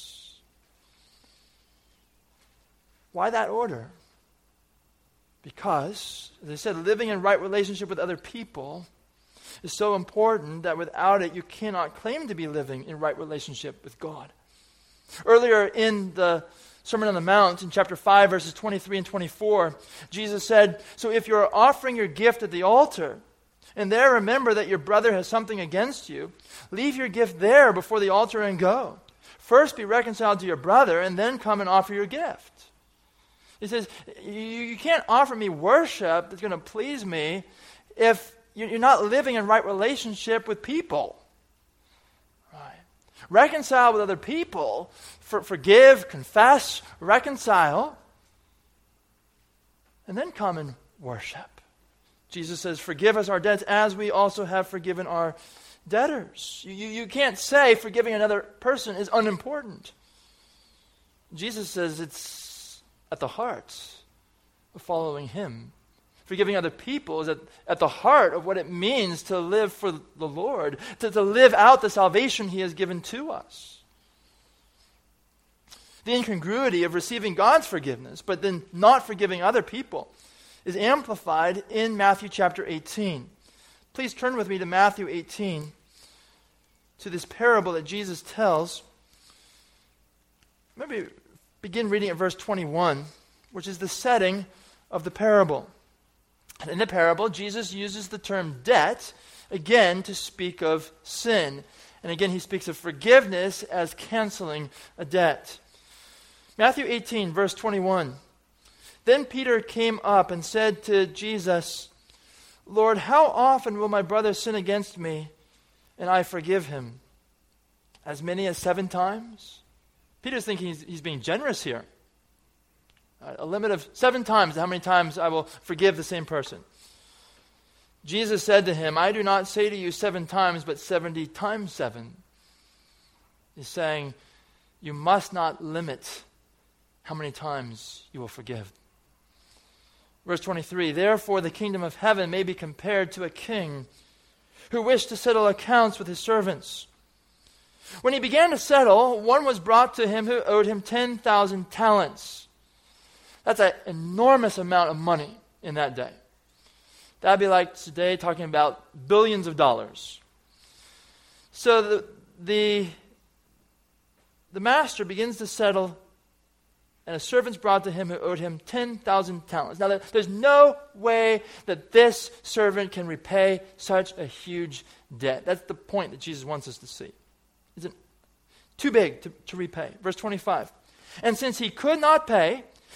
Speaker 1: Why that order? Because, as I said, living in right relationship with other people is so important that without it, you cannot claim to be living in right relationship with God. Earlier in the Sermon on the Mount, in chapter 5, verses 23 and 24, Jesus said, so if you're offering your gift at the altar, and there remember that your brother has something against you, leave your gift there before the altar and go. First be reconciled to your brother, and then come and offer your gift. He says, you can't offer me worship that's going to please me if you're not living in right relationship with people. Right. Reconcile with other people, forgive, confess, reconcile, and then come and worship. Jesus says, forgive us our debts as we also have forgiven our debtors. You can't say forgiving another person is unimportant. Jesus says it's at the heart of following Him. Forgiving other people is at the heart of what it means to live for the Lord, to live out the salvation He has given to us. The incongruity of receiving God's forgiveness, but then not forgiving other people, is amplified in Matthew chapter 18. Please turn with me to Matthew 18, to this parable that Jesus tells. Maybe begin reading at verse 21, which is the setting of the parable. And in the parable, Jesus uses the term debt, again, to speak of sin. And again, he speaks of forgiveness as canceling a debt. Matthew 18, verse 21. Then Peter came up and said to Jesus, Lord, how often will my brother sin against me, and I forgive him? As many as 7 times? Peter's thinking he's being generous here. A limit of 7 times, how many times I will forgive the same person. Jesus said to him, I do not say to you 7 times, but 70 times 7. He's saying, you must not limit how many times you will forgive. Verse 23, therefore the kingdom of heaven may be compared to a king who wished to settle accounts with his servants. When he began to settle, one was brought to him who owed him 10,000 talents. That's an enormous amount of money in that day. That'd be like today talking about billions of dollars. So the master begins to settle, and a servant's brought to him who owed him 10,000 talents. Now, there's no way that this servant can repay such a huge debt. That's the point that Jesus wants us to see. It's too big to repay. Verse 25. And since he could not pay,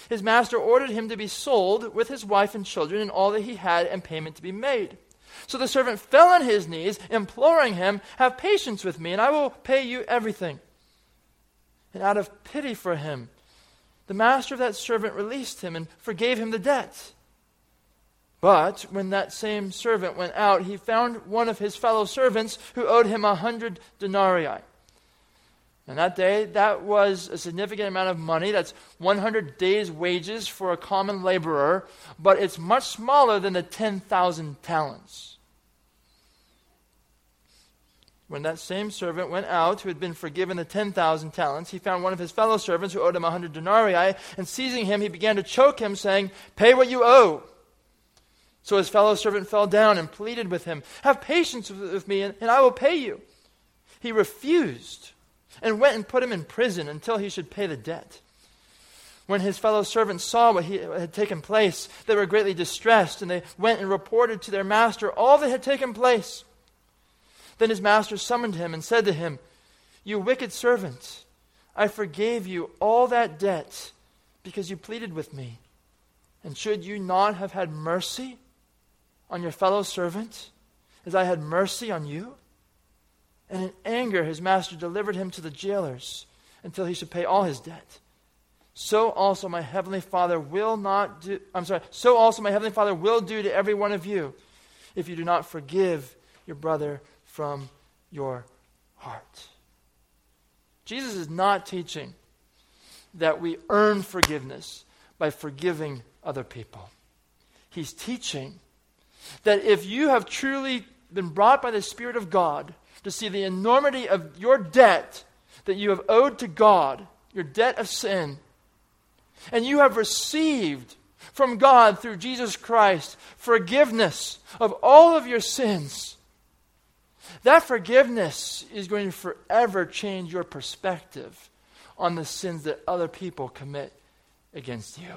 Speaker 1: his master ordered him to be sold with his wife and children and all that he had, and payment to be made. So the servant fell on his knees, imploring him, "Have patience with me, and I will pay you everything." And out of pity for him, the master of that servant released him and forgave him the debt. But when that same servant went out, he found one of his fellow servants who owed him 100 denarii. And that day, that was a significant amount of money. That's 100 days' wages for a common laborer, but it's much smaller than the 10,000 talents. When that same servant went out, who had been forgiven the 10,000 talents, he found one of his fellow servants who owed him 100 denarii, and seizing him, he began to choke him, saying, "Pay what you owe." So his fellow servant fell down and pleaded with him, "Have patience with me, and I will pay you." He refused, and went and put him in prison until he should pay the debt. When his fellow servants saw what had taken place, they were greatly distressed, and they went and reported to their master all that had taken place. Then his master summoned him and said to him, "You wicked servant, I forgave you all that debt because you pleaded with me. And should you not have had mercy on your fellow servant as I had mercy on you?" And in anger his master delivered him to the jailers until he should pay all his debt. So also my heavenly Father will do to every one of you if you do not forgive your brother from your heart. Jesus is not teaching that we earn forgiveness by forgiving other people. He's teaching that if you have truly been brought by the Spirit of God to see the enormity of your debt that you have owed to God, your debt of sin, and you have received from God through Jesus Christ forgiveness of all of your sins, that forgiveness is going to forever change your perspective on the sins that other people commit against you.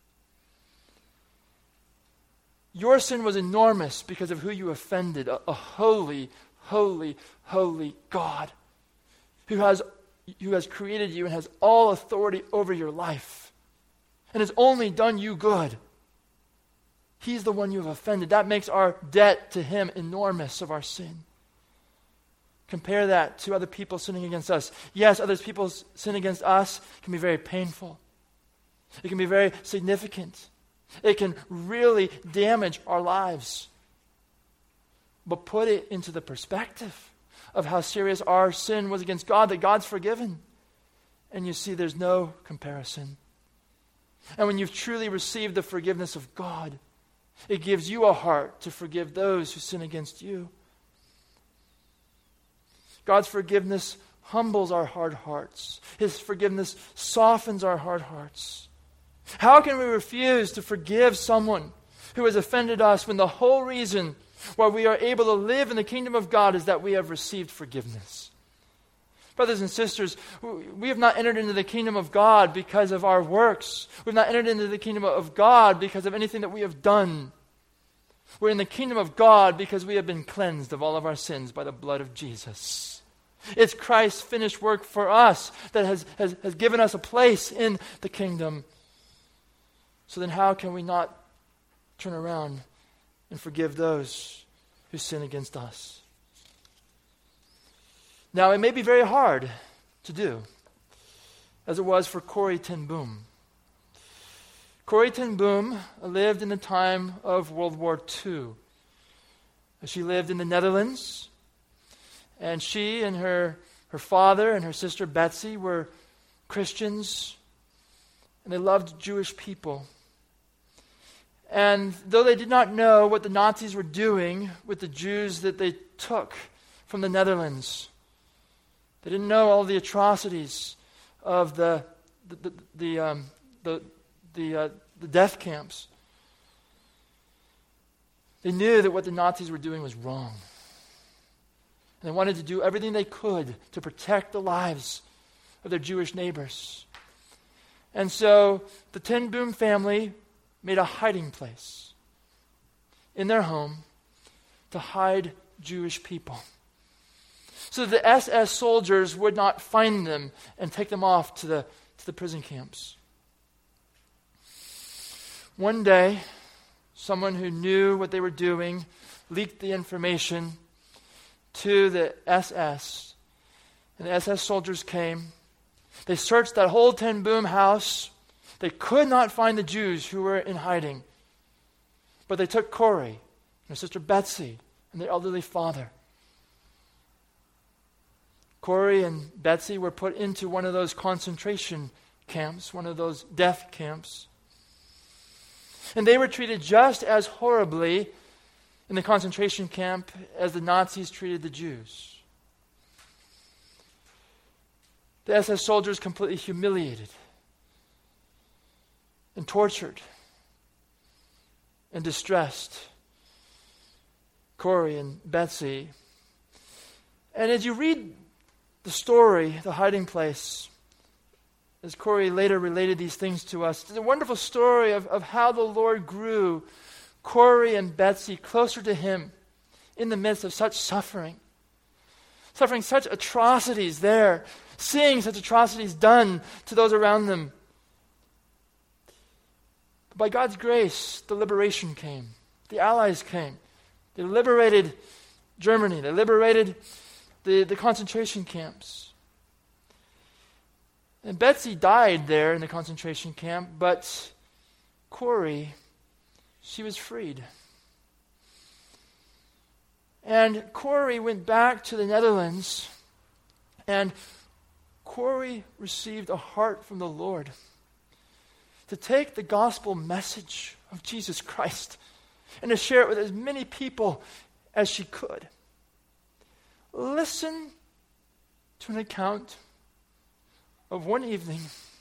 Speaker 1: Your sin was enormous because of who you offended, a holy, holy, holy God who has created you and has all authority over your life and has only done you good. He's the one you have offended. That makes our debt to him enormous of our sin. Compare that to other people sinning against us. Yes, other people's sin against us can be very painful. It can be very significant. It can really damage our lives. But put it into the perspective of how serious our sin was against God, that God's forgiven. And you see there's no comparison. And when you've truly received the forgiveness of God, it gives you a heart to forgive those who sin against you. God's forgiveness humbles our hard hearts. His forgiveness softens our hard hearts. How can we refuse to forgive someone who has offended us when the whole reason why we are able to live in the kingdom of God is that we have received forgiveness? Brothers and sisters, we have not entered into the kingdom of God because of our works. We've not entered into the kingdom of God because of anything that we have done. We're in the kingdom of God because we have been cleansed of all of our sins by the blood of Jesus. It's Christ's finished work for us that has given us a place in the kingdom. So then how can we not turn around and forgive those who sin against us? Now, it may be very hard to do, as it was for Corrie ten Boom. Corrie ten Boom lived in the time of World War II. She lived in the Netherlands, and she and her father and her sister Betsy were Christians, and they loved Jewish people. And though they did not know what the Nazis were doing with the Jews that they took from the Netherlands, they didn't know all the atrocities of the death camps. They knew that what the Nazis were doing was wrong. And they wanted to do everything they could to protect the lives of their Jewish neighbors. And so the ten Boom family made a hiding place in their home to hide Jewish people, so that the SS soldiers would not find them and take them off to the prison camps. One day, someone who knew what they were doing leaked the information to the SS. And the SS soldiers came. They searched that whole Ten Boom house. They could not find the Jews who were in hiding. But they took Corrie and her sister Betsy and their elderly father. Corrie and Betsy were put into one of those concentration camps, one of those death camps. And they were treated just as horribly in the concentration camp as the Nazis treated the Jews. The SS soldiers completely humiliated and tortured and distressed Corrie and Betsy. And as you read the story, the hiding place, as Corrie later related these things to us, it's a wonderful story of how the Lord grew Corrie and Betsy closer to Him in the midst of such suffering, such atrocities there, seeing such atrocities done to those around them. But by God's grace, the liberation came. The Allies came. They liberated Germany. They liberated the concentration camps. And Betsy died there in the concentration camp, but Corrie, she was freed. And Corrie went back to the Netherlands, and Corrie received a heart from the Lord to take the gospel message of Jesus Christ and to share it with as many people as she could. Listen to an account of one evening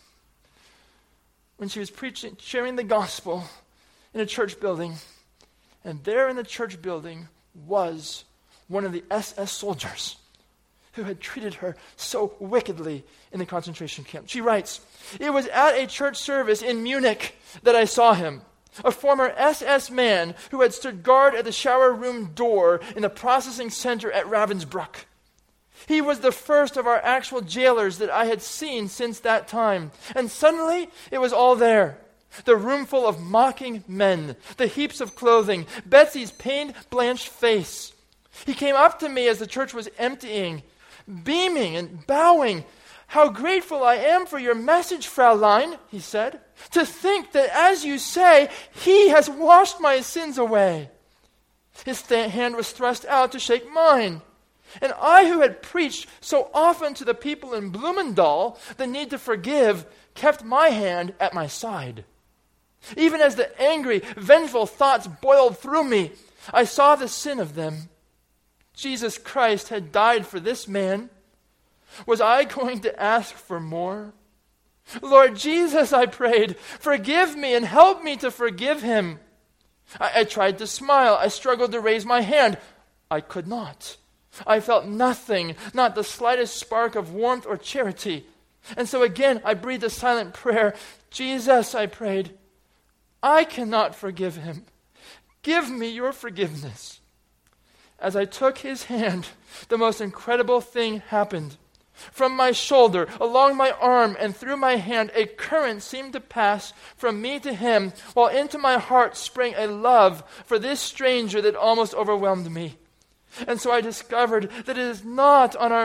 Speaker 1: when she was preaching, sharing the gospel in a church building, and there in the church building was one of the SS soldiers who had treated her so wickedly in the concentration camp. She writes, "It was at a church service in Munich that I saw him, a former SS man who had stood guard at the shower room door in the processing center at Ravensbrück. He was the first of our actual jailers that I had seen since that time. And suddenly, it was all there. The room full of mocking men, the heaps of clothing, Betsy's pain-blanched face. He came up to me as the church was emptying, beaming and bowing. 'How grateful I am for your message, Fraulein,' he said. 'To think that, as you say, he has washed my sins away.' His hand was thrust out to shake mine. And I, who had preached so often to the people in Blumendahl the need to forgive, kept my hand at my side. Even as the angry, vengeful thoughts boiled through me, I saw the sin of them. Jesus Christ had died for this man. Was I going to ask for more? Lord Jesus, I prayed, forgive me and help me to forgive him. I tried to smile. I struggled to raise my hand. I could not. I felt nothing, not the slightest spark of warmth or charity. And so again, I breathed a silent prayer. Jesus, I prayed, I cannot forgive him. Give me your forgiveness. As I took his hand, the most incredible thing happened. From my shoulder, along my arm, and through my hand, a current seemed to pass from me to him, while into my heart sprang a love for this stranger that almost overwhelmed me. And so I discovered that it is not on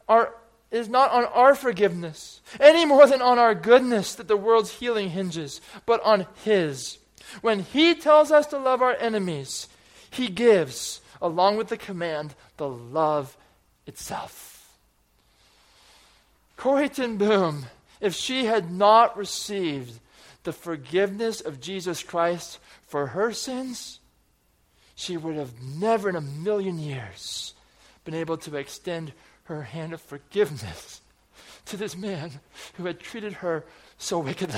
Speaker 1: our forgiveness, any more than on our goodness, that the world's healing hinges, but on his. When he tells us to love our enemies, he gives, along with the command, the love itself. Corrie ten Boom, if she had not received the forgiveness of Jesus Christ for her sins, she would have never in a million years been able to extend her hand of forgiveness to this man who had treated her so wickedly.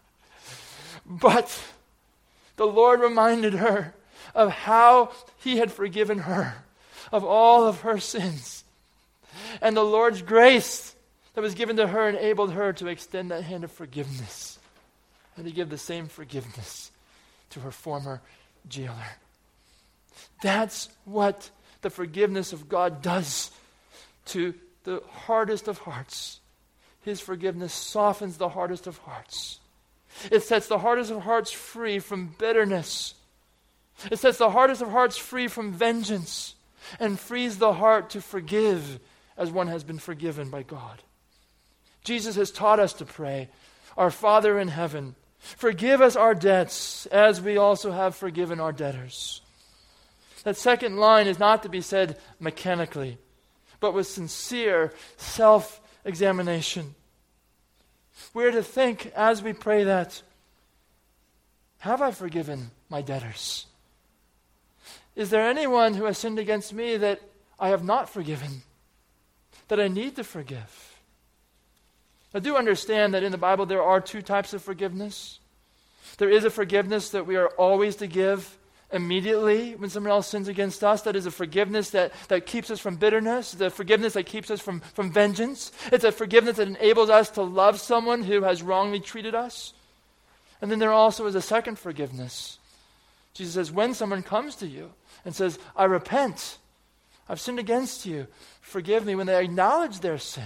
Speaker 1: But the Lord reminded her of how he had forgiven her of all of her sins. And the Lord's grace that was given to her enabled her to extend that hand of forgiveness and to give the same forgiveness to her former jailer. That's what the forgiveness of God does to the hardest of hearts. His forgiveness softens the hardest of hearts. It sets the hardest of hearts free from bitterness. It sets the hardest of hearts free from vengeance and frees the heart to forgive as one has been forgiven by God. Jesus has taught us to pray, "Our Father in heaven, forgive us our debts as we also have forgiven our debtors." That second line is not to be said mechanically, but with sincere self-examination. We're to think as we pray that, have I forgiven my debtors? Is there anyone who has sinned against me that I have not forgiven, that I need to forgive? I do understand that in the Bible there are two types of forgiveness. There is a forgiveness that we are always to give immediately when someone else sins against us. That is a forgiveness that keeps us from bitterness, the forgiveness that keeps us from vengeance. It's a forgiveness that enables us to love someone who has wrongly treated us. And then there also is a second forgiveness. Jesus says, when someone comes to you and says, "I repent, I've sinned against you, forgive me," when they acknowledge their sin,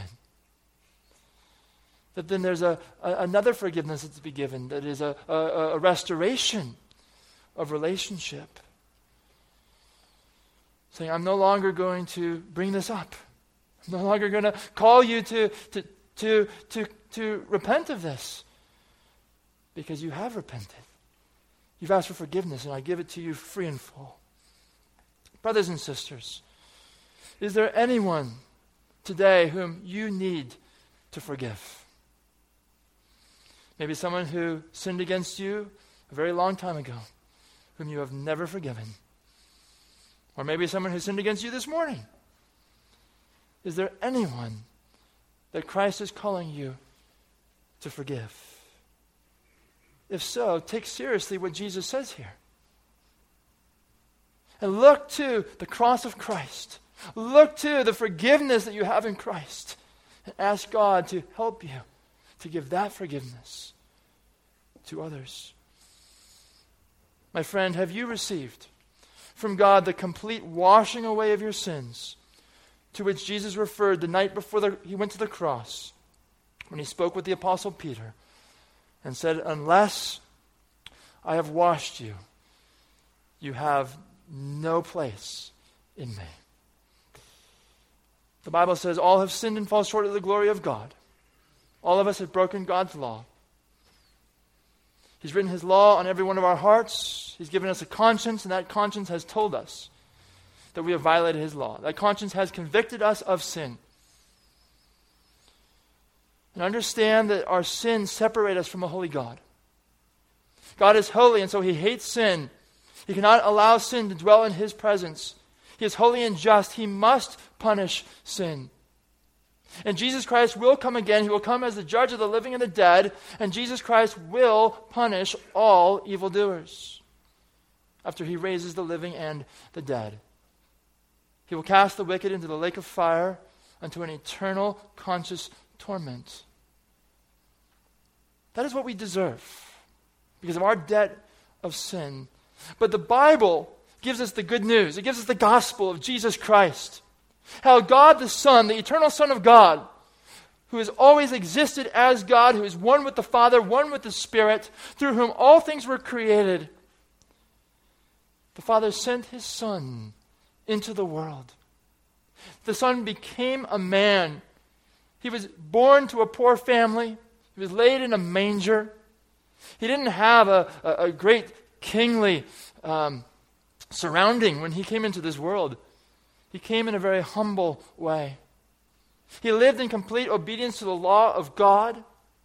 Speaker 1: that then there's another forgiveness that's to be given, that is a restoration of relationship. Saying, I'm no longer going to bring this up. I'm no longer going to call you to repent of this, because you have repented. You've asked for forgiveness, and I give it to you free and full. Brothers and sisters, is there anyone today whom you need to forgive? Maybe someone who sinned against you a very long time ago, whom you have never forgiven. Or maybe someone who sinned against you this morning. Is there anyone that Christ is calling you to forgive? If so, take seriously what Jesus says here. And look to the cross of Christ. Look to the forgiveness that you have in Christ. And ask God to help you to give that forgiveness to others. My friend, have you received from God the complete washing away of your sins, to which Jesus referred the night before he went to the cross, when he spoke with the Apostle Peter and said, "Unless I have washed you, you have no place in me." The Bible says all have sinned and fall short of the glory of God. All of us have broken God's law. He's written his law on every one of our hearts. He's given us a conscience, and that conscience has told us that we have violated his law. That conscience has convicted us of sin. And understand that our sins separate us from a holy God. God is holy, and so he hates sin. He cannot allow sin to dwell in his presence. He is holy and just. He must punish sin. And Jesus Christ will come again. He will come as the judge of the living and the dead, and Jesus Christ will punish all evildoers after he raises the living and the dead. He will cast the wicked into the lake of fire unto an eternal conscious torment. That is what we deserve because of our debt of sin. But the Bible gives us the good news. It gives us the gospel of Jesus Christ. How God the Son, the eternal Son of God, who has always existed as God, who is one with the Father, one with the Spirit, through whom all things were created, the Father sent his Son into the world. The Son became a man. He was born to a poor family. He was laid in a manger. He didn't have a great kingly surrounding when he came into this world. He came in a very humble way. He lived in complete obedience to the law of God.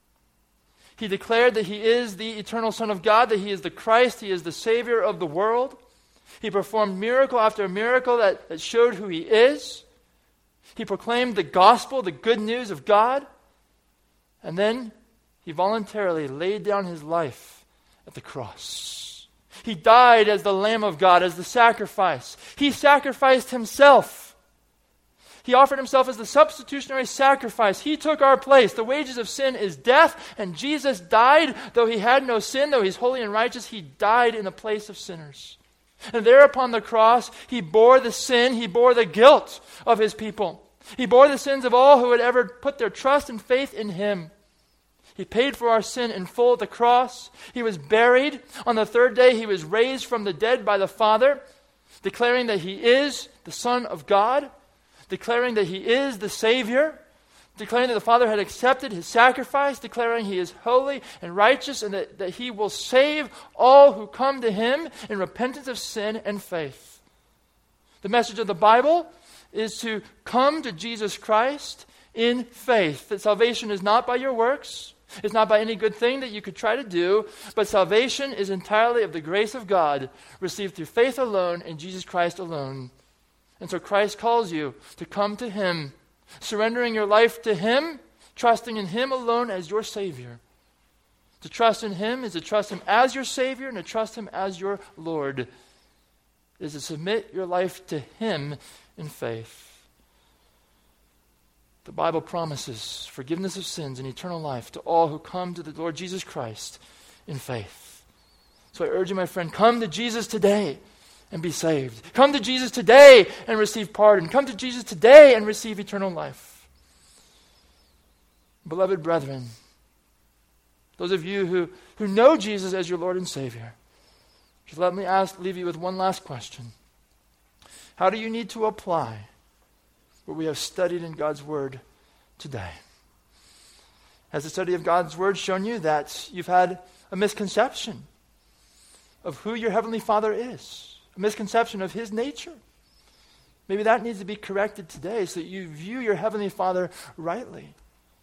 Speaker 1: He declared that he is the eternal Son of God, that he is the Christ, he is the Savior of the world. He performed miracle after miracle that showed who he is. He proclaimed the gospel, the good news of God. And then he voluntarily laid down his life at the cross. He died as the Lamb of God, as the sacrifice. He sacrificed himself. He offered himself as the substitutionary sacrifice. He took our place. The wages of sin is death, and Jesus died. Though he had no sin, though he's holy and righteous, he died in the place of sinners. And there upon the cross, he bore the sin, he bore the guilt of his people. He bore the sins of all who had ever put their trust and faith in him. He paid for our sin in full at the cross. He was buried. On the third day, he was raised from the dead by the Father, declaring that he is the Son of God, declaring that he is the Savior, declaring that the Father had accepted his sacrifice, declaring he is holy and righteous, and that he will save all who come to him in repentance of sin and faith. The message of the Bible is to come to Jesus Christ in faith, that salvation is not by your works, it's not by any good thing that you could try to do, but salvation is entirely of the grace of God, received through faith alone in Jesus Christ alone. And so Christ calls you to come to him, surrendering your life to him, trusting in him alone as your Savior. To trust in him is to trust him as your Savior and to trust him as your Lord. It is to submit your life to him in faith. The Bible promises forgiveness of sins and eternal life to all who come to the Lord Jesus Christ in faith. So I urge you, my friend, come to Jesus today and be saved. Come to Jesus today and receive pardon. Come to Jesus today and receive eternal life. Beloved brethren, those of you who know Jesus as your Lord and Savior, just let me leave you with one last question. How do you need to apply what we have studied in God's Word today? Has the study of God's Word shown you that you've had a misconception of who your Heavenly Father is? A misconception of his nature? Maybe that needs to be corrected today so that you view your Heavenly Father rightly.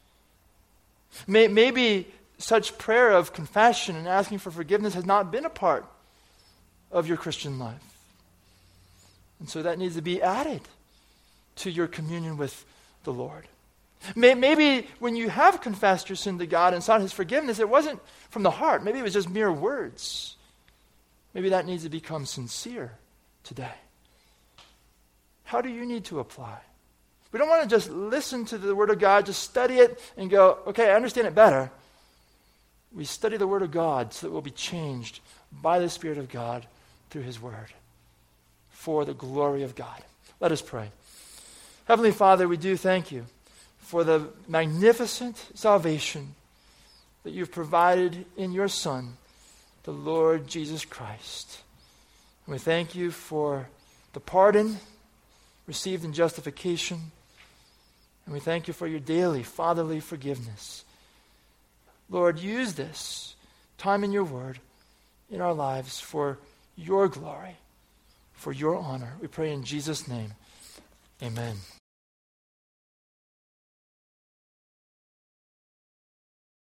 Speaker 1: Maybe such prayer of confession and asking for forgiveness has not been a part of your Christian life. And so that needs to be added to your communion with the Lord. Maybe when you have confessed your sin to God and sought his forgiveness, it wasn't from the heart. Maybe it was just mere words. Maybe that needs to become sincere today. How do you need to apply? We don't want to just listen to the Word of God, just study it and go, okay, I understand it better. We study the Word of God so that we'll be changed by the Spirit of God through his Word for the glory of God. Let us pray. Heavenly Father, we do thank you for the magnificent salvation that you've provided in your Son, the Lord Jesus Christ. And we thank you for the pardon received in justification. And we thank you for your daily fatherly forgiveness. Lord, use this time in your Word in our lives for your glory, for your honor. We pray in Jesus' name. Amen.